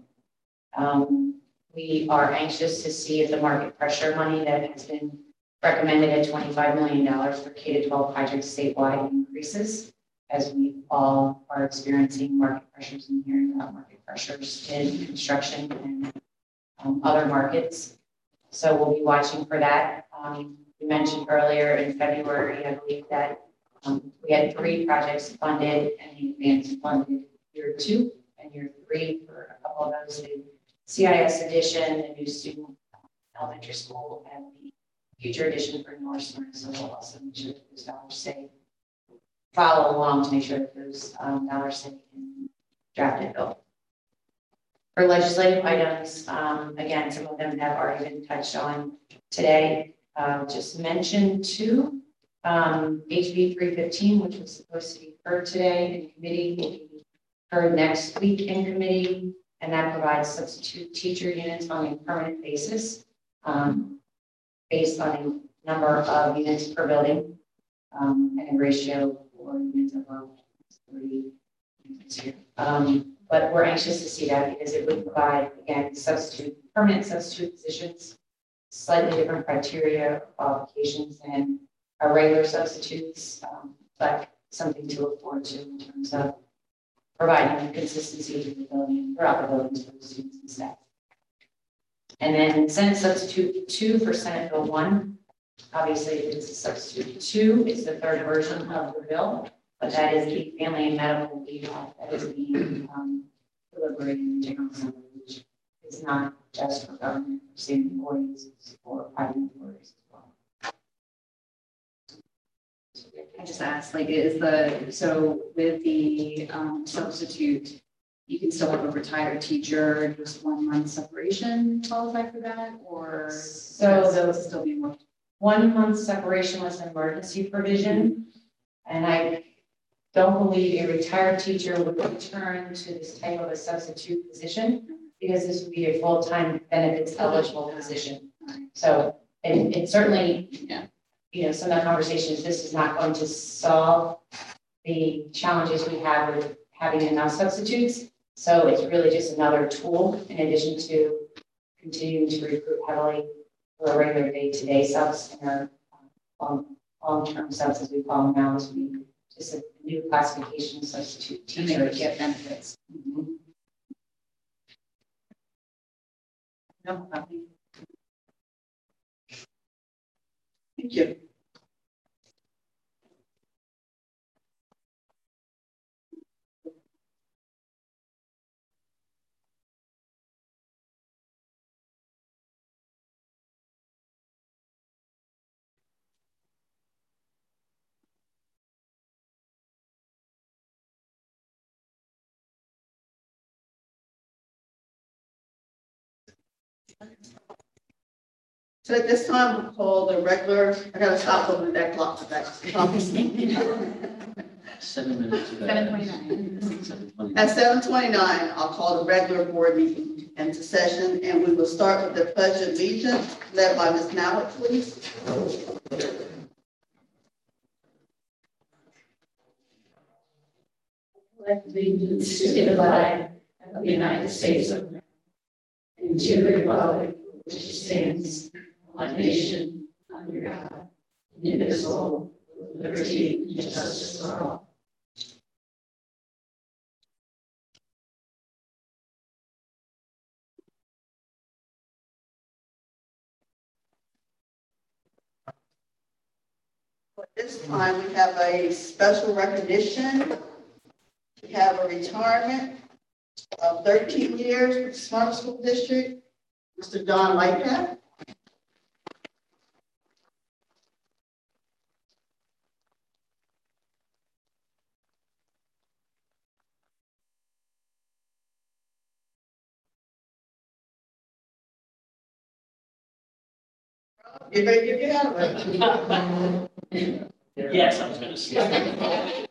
um, we are anxious to see if the market pressure money that has been recommended at twenty-five million dollars for K to twelve projects statewide increases, as we all are experiencing market pressures and hearing about market pressures in construction and um, other markets. So we'll be watching for that. Um, we mentioned earlier in February, I believe that um, we had three projects funded and the advance funded year two and year three for a couple of those. The C I S edition, the new student elementary school, and the future edition for North Smyrna. So we'll also make sure that those dollars stay, follow along to make sure that those um, dollars stay in drafted bill. For legislative items, um, again, some of them have already been touched on today. Uh, just mention two, um, H B three fifteen, which was supposed to be heard today in committee, will be heard next week in committee, and that provides substitute teacher units on a permanent basis, um, based on a number of units per building, um, and a ratio for units above three units here. Um, But we're anxious to see that because it would provide, again, substitute, permanent substitute positions, slightly different criteria, qualifications than our regular substitutes, um, but something to look forward to in terms of providing consistency to the building, throughout the buildings for the students and staff. And then Senate Substitute two for Senate Bill one. Obviously, it's a substitute two, it's the third version of the bill. But that is the family and medical leave that is being um, deliberated in the General Assembly, which is not just for government, for state employees, it's for private employees as well. I just asked, like, is the, so with the um, substitute, you can still have a retired teacher, just one month separation qualify for that, or So the the still be more? one month separation was an emergency provision, and I don't believe a retired teacher would return to this type of a substitute position because this would be a full-time benefits eligible position. So, and it certainly, Yeah. you know, some of the conversations, this is not going to solve the challenges we have with having enough substitutes. So it's really just another tool in addition to continuing to recruit heavily for regular day-to-day subs and our um, long-term subs, as we call them now, this would be just a new classification of substitute And they would teachers. get benefits. Mhm. No, nothing. Thank you. So at this time, we'll call the regular, I gotta stop looking at that clock for that. Seven minutes. Seven twenty-nine. Seven twenty-nine. At seven twenty-nine, I'll call the regular board meeting into session, and we will start with the pledge of allegiance, led by Miz Mallett, please. Pledge allegiance to the flag of the United States of America and to the republic which stands one nation under God, indivisible, with liberty and justice for all. At this time, we have a special recognition. We have a retirement of thirteen years with Smart School District, Mister Don Lightcap. You better get it out of it. Yes, I was gonna say.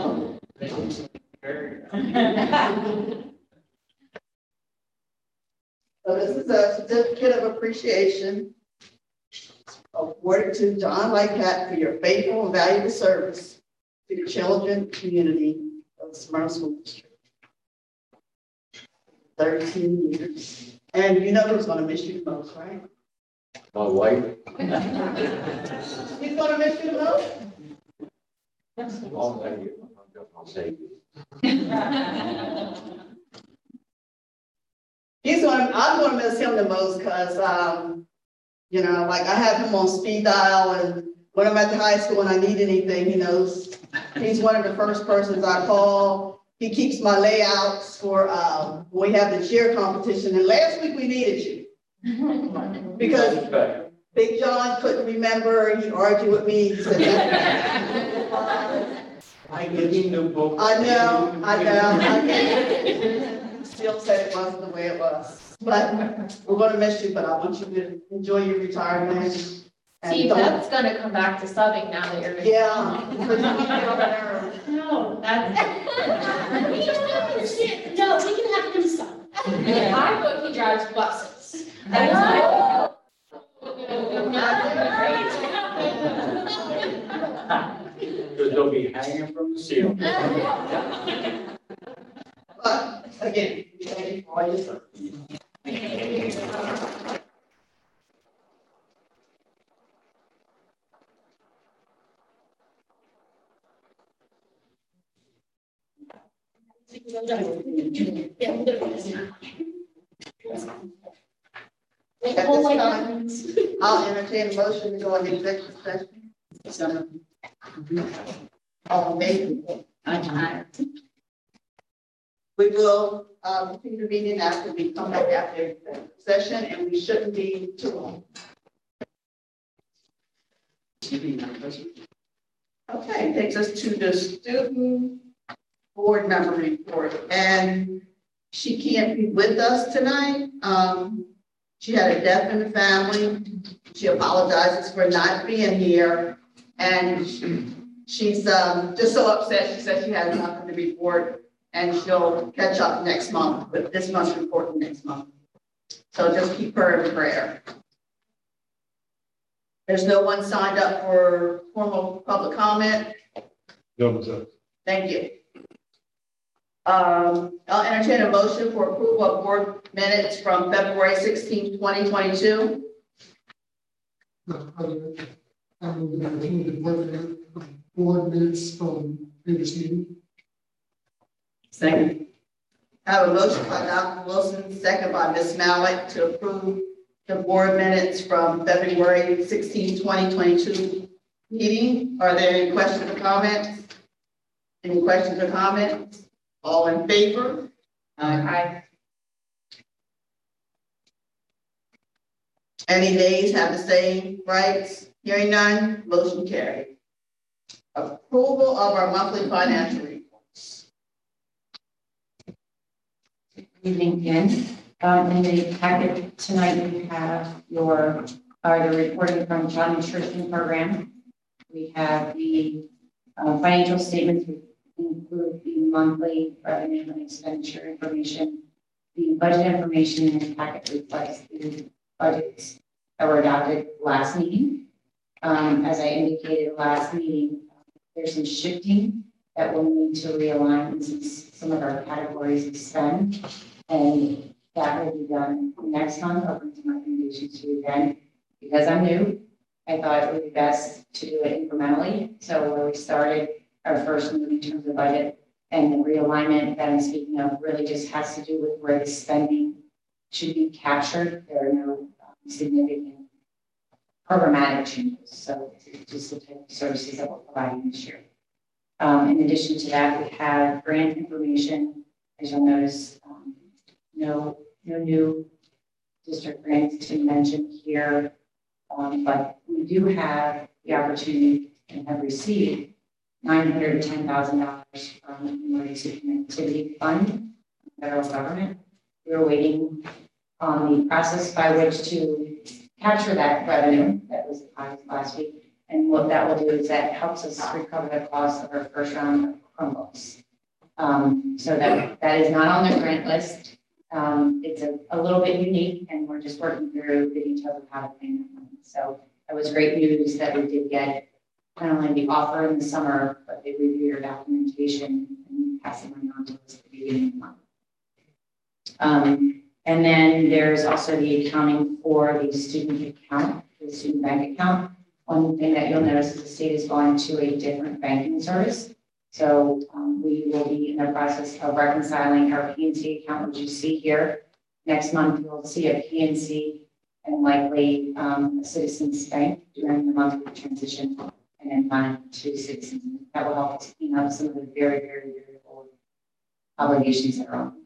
So this is a certificate of appreciation awarded to John Lightcap for your faithful and valuable service to the children and community of the Smyrna School District. thirteen years. And you know who's gonna miss you the most, right? My wife. He's gonna miss you the most? I'll tell you, I'll say. He's gonna, I'm gonna miss him the most because, um, you know, like I have him on speed dial, and when I'm at the high school and I need anything, he knows. He's one of the first persons I call. He keeps my layouts for, um, when we have the cheer competition. And last week we needed you. Because Big John couldn't remember, he argued with me. He said, I give you the book. I know, I know, I know. Still said it wasn't the way it was. But we're gonna miss you, but I want you to enjoy your retirement. and See, don't- Deb's gonna come back to subbing now that you're. Yeah. But you can get on that early. No, that's. We can have him sit, no, we can have him stop. In my book, he drives buses. I know. Because they'll be hanging from the ceiling. But again, thank you for all your service. At this time, I'll entertain a motion to go into executive session. So, all in favor? Aye. We will, um, continue the meeting after we come back after the session, and we shouldn't be too long. Okay, takes us to the student board member report, and she can't be with us tonight. Um, she had a death in the family. She apologizes for not being here, and she, she's um, just so upset. She said she has nothing to report, and she'll catch up next month, but this month's report next month. So just keep her in prayer. There's no one signed up for formal public comment. No, sir. Thank you. Um, I'll entertain a motion for approval of board minutes from February sixteenth, twenty twenty-two. Madam President, I move that we approve the board minute- board minutes from previous meeting. Second. I have a motion by Doctor Wilson, second by Miz Mallett, to approve the board minutes from February sixteenth, twenty twenty-two meeting. Are there any questions or comments? Any questions or comments? All in favor? Aye. Any nays have the same rights? Hearing none, motion carried. Approval of our monthly financial reports. Evening again. Um, in the packet tonight, you have your are the reporting from Child Nutrition Program. We have the uh, financial statements, which include the monthly revenue and expenditure information. The budget information in the packet reflects the budgets that were adopted last meeting. Um, as I indicated last meeting, there's some shifting that will need to realign some of our categories of spend. And that will be done next month. I'll bring some recommendations to you then. Because I'm new, I thought it would be best to do it incrementally. So where we started our first move in terms of budget and the realignment that I'm speaking of really just has to do with where the spending should be captured. There are no um, significant programmatic changes. So it's just the type of services that we're providing this year. Um, in addition to that, we have grant information. As you'll notice, um, no, no new district grants to mention here, um, but we do have the opportunity and have received nine hundred ten thousand dollars from the Emergency Connectivity Fund, federal government. We're waiting on the process by which to capture that revenue that was deposited last week. And what that will do is that helps us recover the cost of our first round of Chromebooks. Um, so that, that is not on the grant list. Um, it's a, a little bit unique, and we're just working through the details of how to pay that money. So that was great news that we did get not only the offer in the summer, but they reviewed our documentation and passed the money on to us at the beginning of the month. Um, and then there's also the accounting for the student account, the student bank account. One thing that you'll notice is the state is going to a different banking service. So um, we will be in the process of reconciling our P N C account, which you see here. Next month, you'll see a P N C and likely um, a Citizens Bank during the month of transition, and then finally to Citizens. That will help us clean up some of the very, very, very old obligations that are on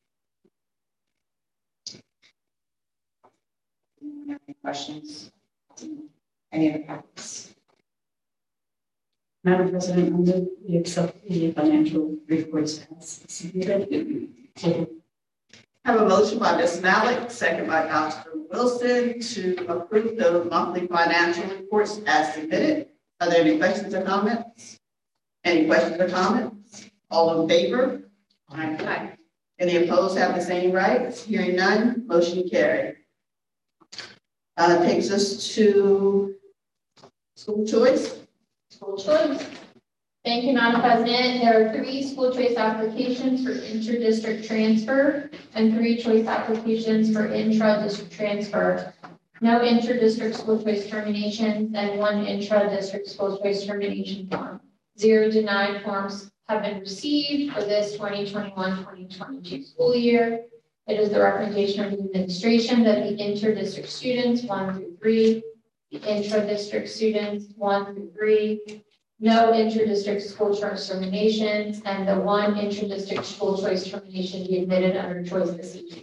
the account. Any questions? Any other topics? Madam President, I move we accept the financial reports as submitted. Have a motion by Miz Malik, second by Doctor Wilson, to approve the monthly financial reports as submitted. Are there any questions or comments? Any questions or comments? All in favor? Aye. Any opposed have the same rights? Hearing none, motion carried. Uh, takes us to school choice. School choice. Thank you, Madam President. There are three school choice applications for inter-district transfer and three choice applications for intra-district transfer. No inter-district school choice terminations and one intra-district school choice termination form. Zero denied forms have been received for this twenty twenty-one twenty twenty-two school year. It is the recommendation of the administration that the inter-district students one through three, the intra-district students one through three, no inter-district school choice terminations, and the one inter-district school choice termination be admitted under choice this evening.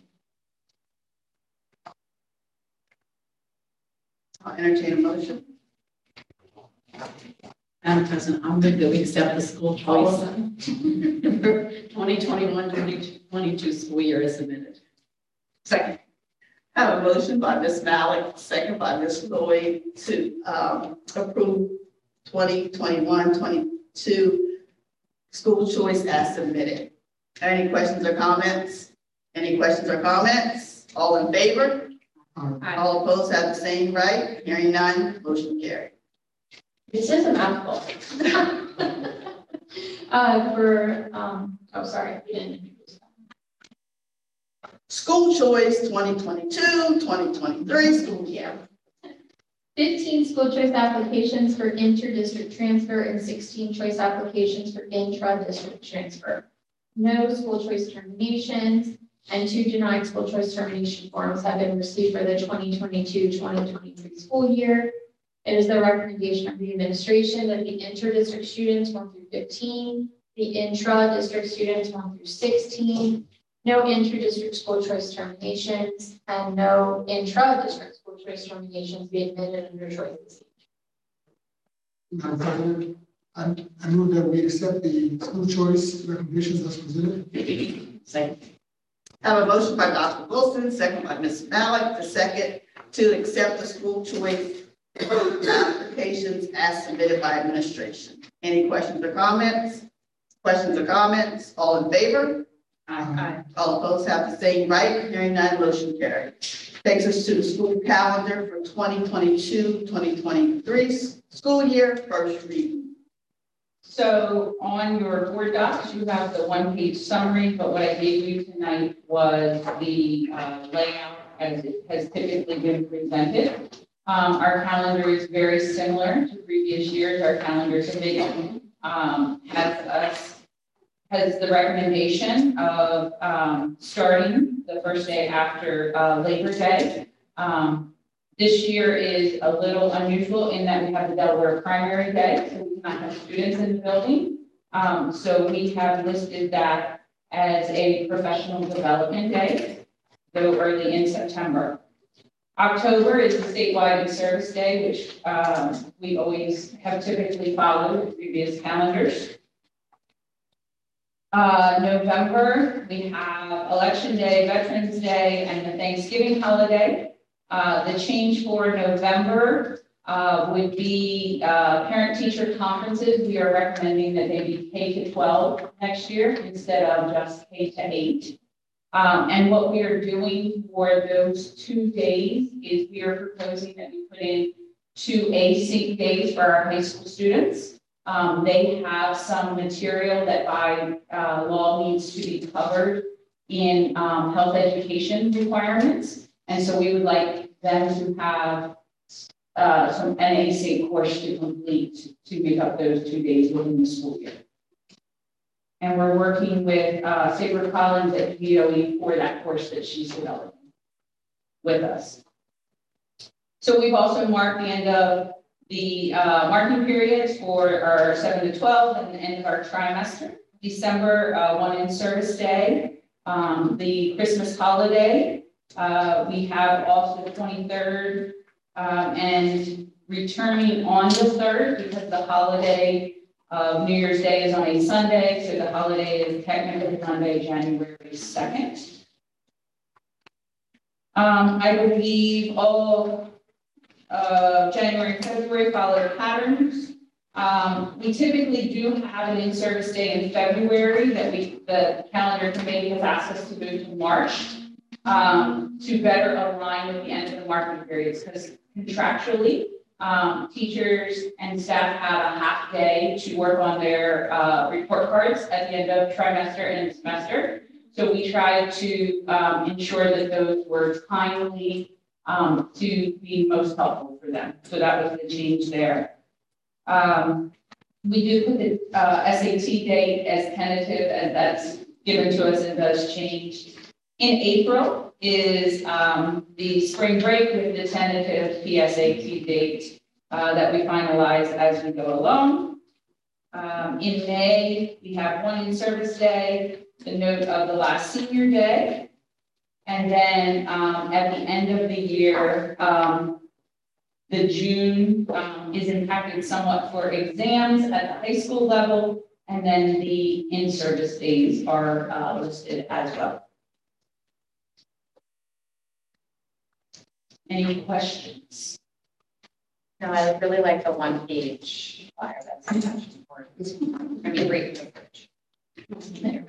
I'll entertain a motion. Madam President, I'm going to accept the school choice twenty twenty-one twenty twenty-two school year is submitted. Second. I have a motion by Miz Malik, second by Miz Lloyd to um, approve twenty twenty-one twenty-two school choice as submitted. Any questions or comments? Any questions or comments? All in favor? Aye. All opposed have the same right. Hearing none, motion carried. This is a mouthful. uh, for, um, oh, sorry, we didn't introduce that. School choice twenty twenty-two twenty twenty-three school year. fifteen school choice applications for inter-district transfer and sixteen choice applications for intra-district transfer. No school choice terminations and two denied school choice termination forms have been received for the twenty twenty-two twenty twenty-three school year. It is the recommendation of the administration that the inter-district students one through fifteen, the intra-district students one through sixteen, no inter-district school choice terminations, and no intra-district school choice terminations be admitted under choice. Madam President, I, I move that we accept the school choice recommendations as presented. Second. I have a motion by Doctor Wilson, second by Miz Malik, the second to accept the school choice applications as submitted by administration. Any questions or comments? Questions or comments? All in favor? Aye. All opposed have the same right. Hearing none, motion carried. Takes us to the school calendar for twenty twenty-two, twenty twenty-three school year, first reading. So on your board docs, you have the one-page summary, but what I gave you tonight was the uh, layout as it has typically been presented. Um, our calendar is very similar to previous years. Our calendar committee um, has us has the recommendation of um, starting the first day after uh, Labor Day. Um, this year is a little unusual in that we have the Delaware primary day, so we cannot have students in the building. Um, so we have listed that as a professional development day, though early in September. October is the statewide service day, which um, we always have typically followed with previous calendars. Uh, November, we have Election Day, Veterans Day, and the Thanksgiving holiday. Uh, the change for November uh, would be uh, parent-teacher conferences. We are recommending that they be K to twelve next year instead of just K to eight. Um, and what we are doing for those two days is we are proposing that we put in two async days for our high school students. Um, they have some material that by uh, law needs to be covered in um, health education requirements. And so we would like them to have uh, some an async course to complete to make up those two days within the school year. And we're working with uh, Sabre Collins at V O E for that course that she's developing with us. So we've also marked the end of the uh, marking periods for our seven to twelve and the end of our trimester. December, uh, one in service day, um, the Christmas holiday. Uh, we have also the twenty-third um, and returning on the third because the holiday of New Year's Day is on a Sunday. So the holiday is technically Monday, January second. Um, I believe all Uh, January and February follow the patterns. Um, we typically do have an in-service day in February that we, the calendar committee has asked us to move to March um, to better align with the end of the marking periods because contractually, um, teachers and staff have a half day to work on their uh, report cards at the end of trimester and semester. So we try to um, ensure that those were timely Um, to be most helpful for them. So that was the change there. Um, we do put the uh, S A T date as tentative as that's given to us and does change. In April is um, the spring break with the tentative P S A T date uh, that we finalize as we go along. Um, in May, we have one in service day, the note of the last senior day. And then um, at the end of the year, um, the June um, is impacted somewhat for exams at the high school level, and then the in-service days are uh, listed as well. Any questions? No, I really like the one page flyer. That's important. I mean, great coverage. There.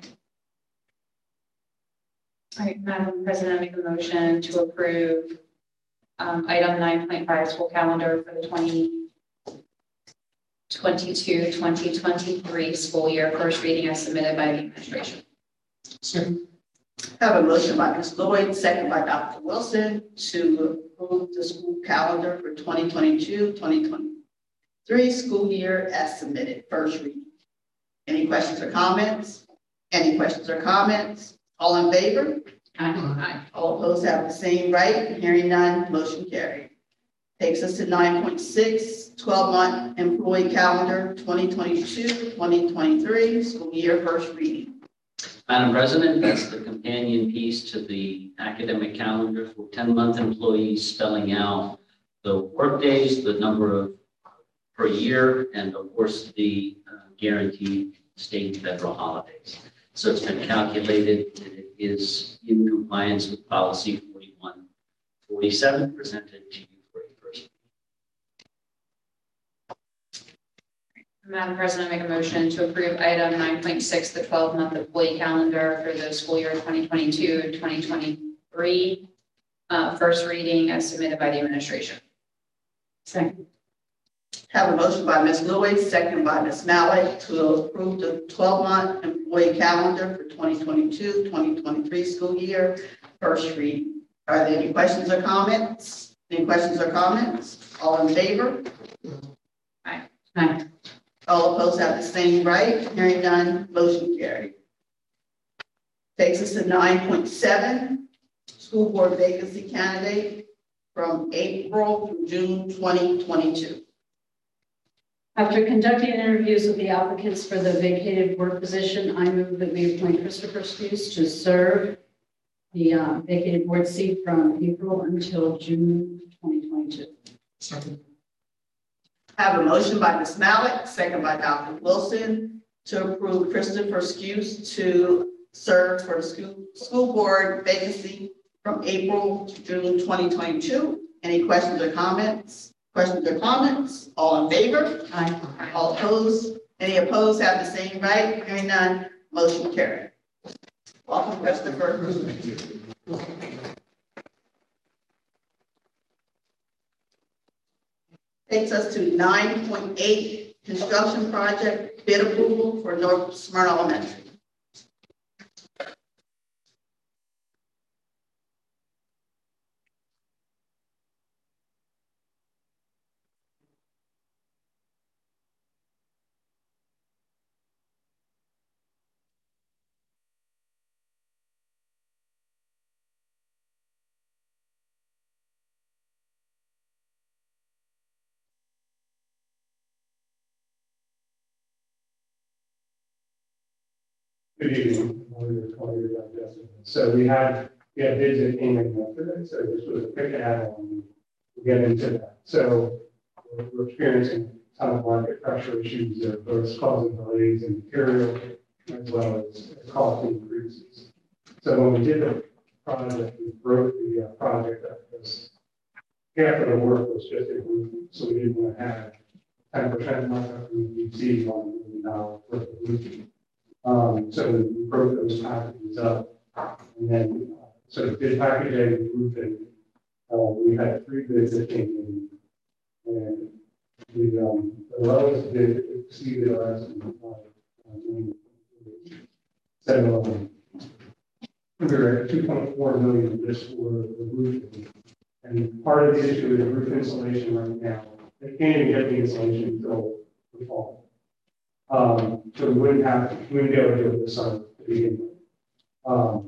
All right, Madam President, I make a motion to approve um, item nine point five school calendar for the twenty twenty-two twenty twenty-three school year, first reading as submitted by the administration. Second. Have a motion by Miz Lloyd, second by Doctor Wilson to approve the school calendar for twenty twenty-two twenty twenty-three school year as submitted, first reading. Any questions or comments? Any questions or comments? All in favor? Aye. All opposed have the same right. Hearing none, motion carried. Takes us to nine point six, twelve-month employee calendar, twenty twenty-two twenty twenty-three school year, first reading. Madam President, that's the companion piece to the academic calendar for ten-month employees, spelling out the work days, the number of per year, and of course the uh, guaranteed state and federal holidays. So it's been calculated, and it is in compliance with policy forty-one forty-seven presented to you for a first. Madam President, I make a motion to approve item nine point six, the twelve-month employee calendar for the school year twenty twenty-two and twenty twenty-three. Uh, first reading as submitted by the administration. Second. Have a motion by Miz Lewis, second by Miz Mallett to approve the twelve-month employee calendar for twenty twenty-two, twenty twenty-three school year. First reading. Are there any questions or comments? Any questions or comments? All in favor? Aye. Aye. All opposed have the same right. Hearing none, motion carried. Takes us to nine point seven, school board vacancy candidate from April through June twenty twenty-two. After conducting interviews with the applicants for the vacated board position, I move that we appoint Christopher Skuse to serve the uh, vacated board seat from April until June twenty twenty-two. Second. Have a motion by Miz Mallett, second by Doctor Wilson, to approve Christopher Skuse to serve for the school, school board vacancy from April to June twenty twenty-two. Any questions or comments? Questions or comments? All in favor? Aye. All opposed? Any opposed have the same right? Hearing none, motion carried. Welcome, Christopher. Takes us to nine point eight, construction project bid approval for North Smyrna Elementary. Good evening. So we had, we had bids that came in yesterday, so this was a quick add-on. We'll get into that. So we're, we're experiencing a ton of market pressure issues that are both causing delays in material as well as cost increases. So when we did the project, we broke the uh, project up because half of the work was just a roof, so we didn't want to have ten percent markup in the D C on a million dollars worth of roofing. Um, so we broke those packages up, and then uh, sort of bid package A with roofing. Uh, we had three bids that came in, and the, um, the lowest bid exceeded our estimate by seven eleven. We were at two point four million just for the roofing, and part of the issue is roof insulation right now. They can't even get the insulation until the fall. Um, so we wouldn't have, we wouldn't be able to do it this summer to begin with. Um,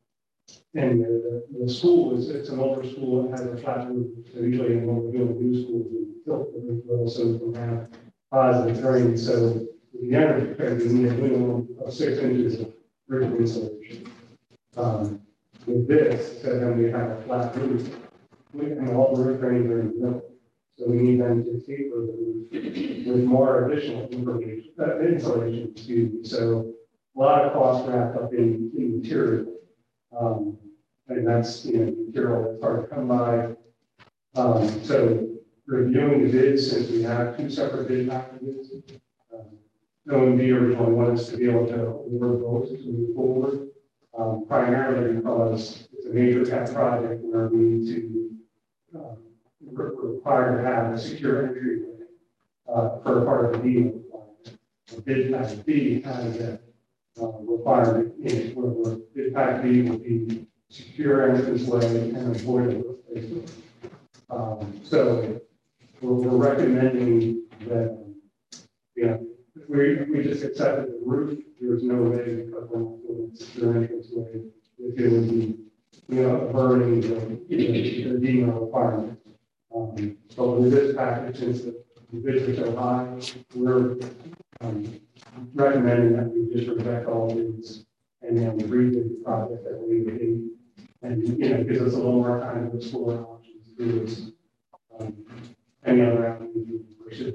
and the, the, the school is, it's an older school, it has a flat roof, so usually when we're doing new schools, we tilt the roof a little so we can have positive drain. So the end of we need a minimum of six inches of roof insulation. Um, with this, so then we have a flat roof, we, and all the roof drains are in the middle. So we need them to taper the roof with more additional information, uh, insulation, excuse me. So a lot of cost wrapped up in, in material. Um, and that's, you know, material that's hard to come by. Um, so reviewing the bids, since we have two separate bid packages, um, O M B originally wanted us to be able to award those as we move forward, um, primarily because it's a major cap project where we need to um, we're required to have a secure entry uh, for part of the deal requirement. The bid pack B has a uh, requirement in it where, where bid pack B will be secure entrance way and avoidable replacement. Um, so we're, we're recommending that, you know, if we, if we just accepted the roof, there's no way because we're not doing a secure entrance way, if it would be, you know, burning the, you know, the D M requirement. Um, but with this package, since the, the bids are so high, we're um, recommending that we just reject all bids and then rebid the project that we need. And, you know, gives us a little more time to explore options through this, um, any other avenues we pursue.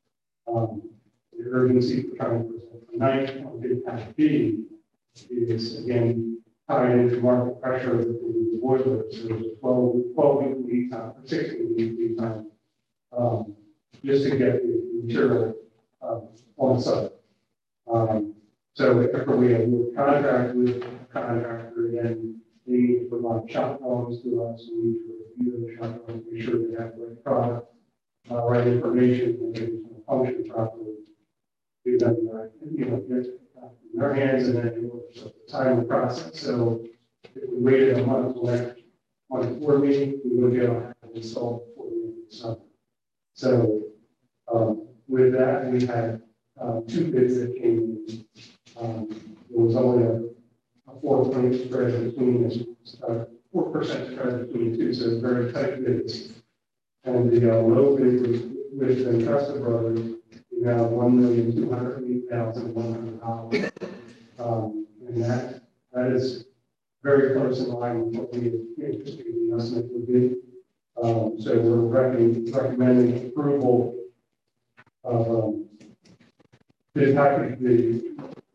Um, the urgency for trying to present tonight on bid pack B is, again, tied into market pressure with the boilers, there was a twelve, twelve week lead time, sixteen week lead time, um, just to get the material, um, on site. Um, so after we have moved contract with the contractor, then they need to provide shop drawings to us, we need to review the shop drawings, make sure they have the right product, uh, right information, and they can function properly. Do that, uh, you know, get uh, in their hands and then it was a time process. So if we waited a month till next month before meeting, we would be able to have it installed before the end of the summer. So um, with that, we had uh, two bids that came in. Um, there was only a, a four point spread between this, uh, four percent spread between the two, so it's very tight bids. And the uh, low bid was with Ventressa Brothers. We have one million two hundred eight thousand one hundred dollars, um, and that that is very close in line with what we anticipated the estimate would be. Um, so we're recommending, recommending approval of um, the package, the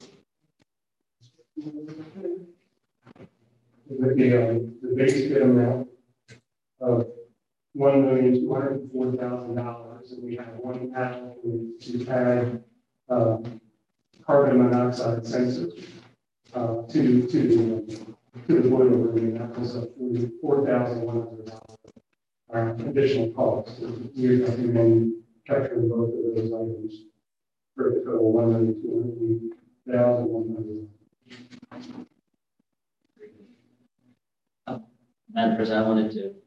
the, the, uh, the base bid amount of one million two hundred four thousand dollars, and we have one panel to add um, carbon monoxide sensors uh, to to the to the boiler room, and that was a forty-four thousand one hundred dollars uh, additional cost. We recommend capturing both of those items for a total one million two hundred thousand one hundred dollars. Madam President, I wanted to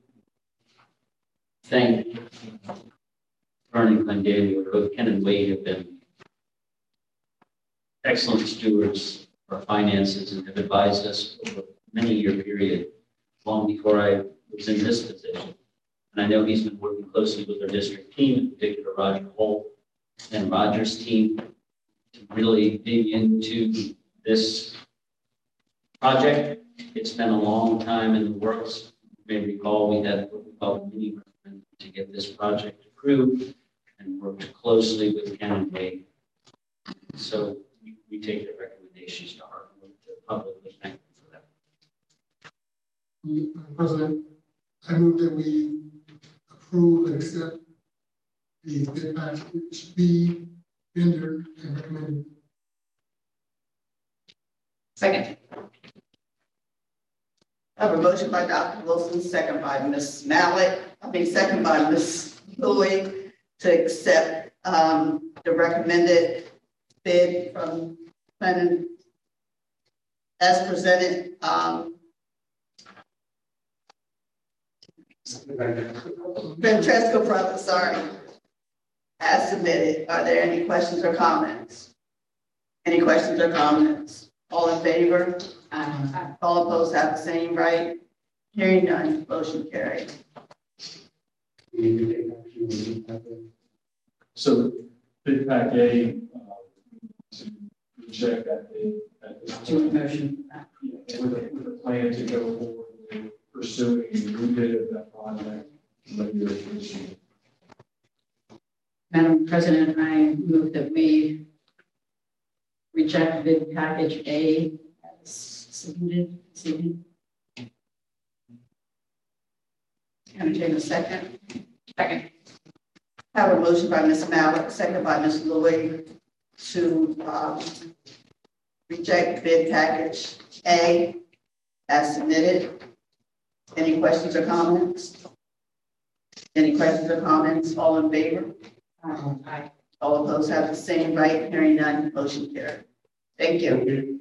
thank Vernon Glenn, both Ken and Wade have been excellent stewards of our finances and have advised us over a many year period, long before I was in this position. And I know he's been working closely with our district team, in particular Roger Holt and Roger's team, to really dig into this project. It's been a long time in the works. You may recall we had what we call a mini to get this project approved and worked closely with Ken and Wade. So we, we take their recommendations to heart and to publicly thank them for that. Madam President, I move that we approve and accept the bid package B vendor and recommended. Second. I have a motion by Doctor Wilson, second by Miz Mallett, I mean, second by Miz Louie, to accept um, the recommended bid from Glenn as presented. Um, Ventressa Brothers, sorry, as submitted. Are there any questions or comments? Any questions or comments? All in favor? Aye. All opposed have the same right. Hearing none, motion carried. So bid pack A, uh, to reject that bid at this point. Motion. Yeah, with a, with a plan to go forward with pursuing a new bid of that project later this year. Madam President, I move that we reject bid package A as submitted. submitted. Entertain a second. Second. Have a motion by Miz Mallett, second by Miz Louie, to um, reject bid package A as submitted. Any questions or comments? Any questions or comments? All in favor? Aye. All opposed have the same right. Hearing none, motion carried. Thank you.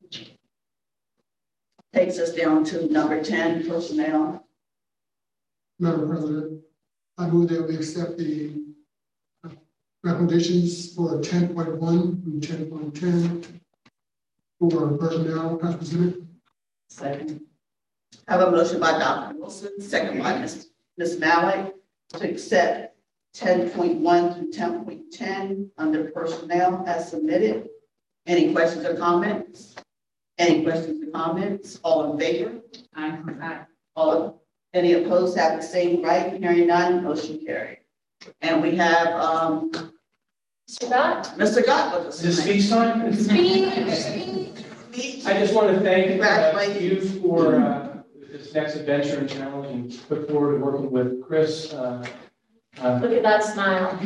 Takes us down to number ten, personnel. Madam President, I move that we accept the recommendations for ten point one and ten point ten for personnel as presented. Second. Have a motion by Doctor Wilson, second by Miz Miz Mallett, to accept ten point one through ten point ten under personnel as submitted. Any questions or comments? Any questions or comments? All in favor? Aye. Aye. All, any opposed have the same right. Hearing none, motion carried. And we have um, Mister Gott. Mister Gott with us. Is this speech time? Speech. I just want to thank uh, you for uh, this this next adventure and challenge and look forward to working with Chris. Uh, uh, Look at that smile.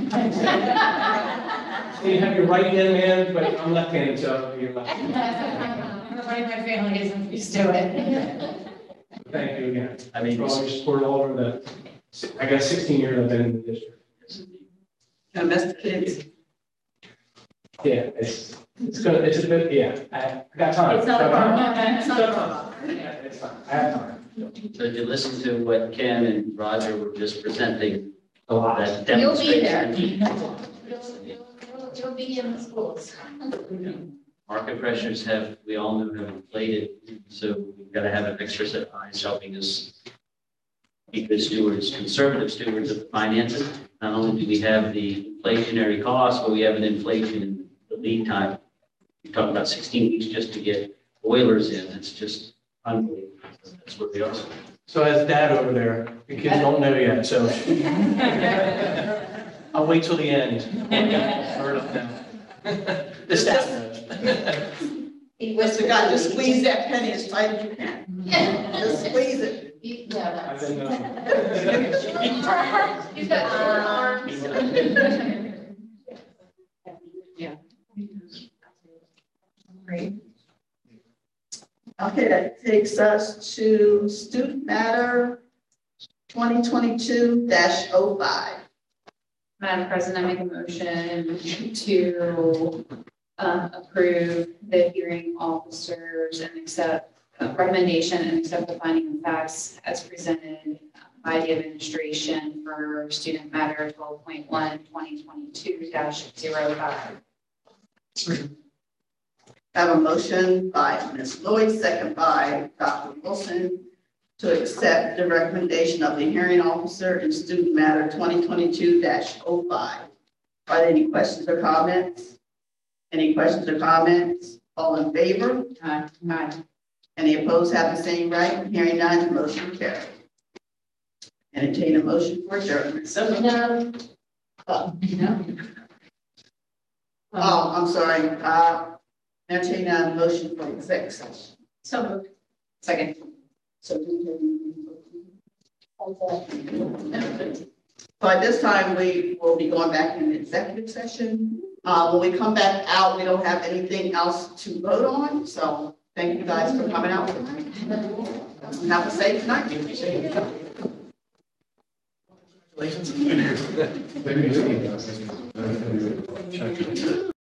so you have your right hand man, but I'm left-handed, so you're left. Everybody in my family isn't used to it. Thank you again. I mean, For all your support all over the, I got sixteen years I've been in the district. I miss the kids. Yeah, it's, it's gonna, it's a bit, yeah, I, I got time. It's not a problem. It's not a problem. Yeah, it's fine, I have time. So if you listen to what Ken and Roger were just presenting, A lot. that You'll be demonstrates. there. You'll, you'll, you'll be in the schools. Market pressures have, we all know, have inflated, so we've got to have an extra set of eyes helping us be good stewards, conservative stewards of the finances. Not only do we have the inflationary costs, but we have an inflation in the lead time. We talk about sixteen weeks just to get boilers in. It's just unbelievable. That's where we are. So as dad over there, the kids don't know yet, so. I'll wait till the end. Start up now. The staff knows. He was the guy, just squeeze that penny as tight as you can. Just squeeze it. Yeah, I've that's. been, uh, You've got short arms. Yeah. Great. Okay, that takes us to student matter twenty twenty-two oh five. Madam President, I make a motion to um, approve the hearing officers and accept uh, recommendation and accept the finding of facts as presented by the administration for student matter twelve point one, twenty twenty-two dash zero five. I have a motion by Miz Lloyd, second by Doctor Wilson, to accept the recommendation of the hearing officer in student matter twenty twenty-two dash oh five. Are there any questions or comments? Any questions or comments? All in favor? Aye. Aye. Any opposed have the same right? Hearing none, motion carried. Entertain a motion for adjournment. So, No. oh, no. Oh, I'm sorry. Uh, entertain a motion for executive session. So moved. Second. So So at this time, we will be going back in executive session. Uh, when we come back out, we don't have anything else to vote on. So thank you guys for coming out tonight. Have a safe night. Congratulations.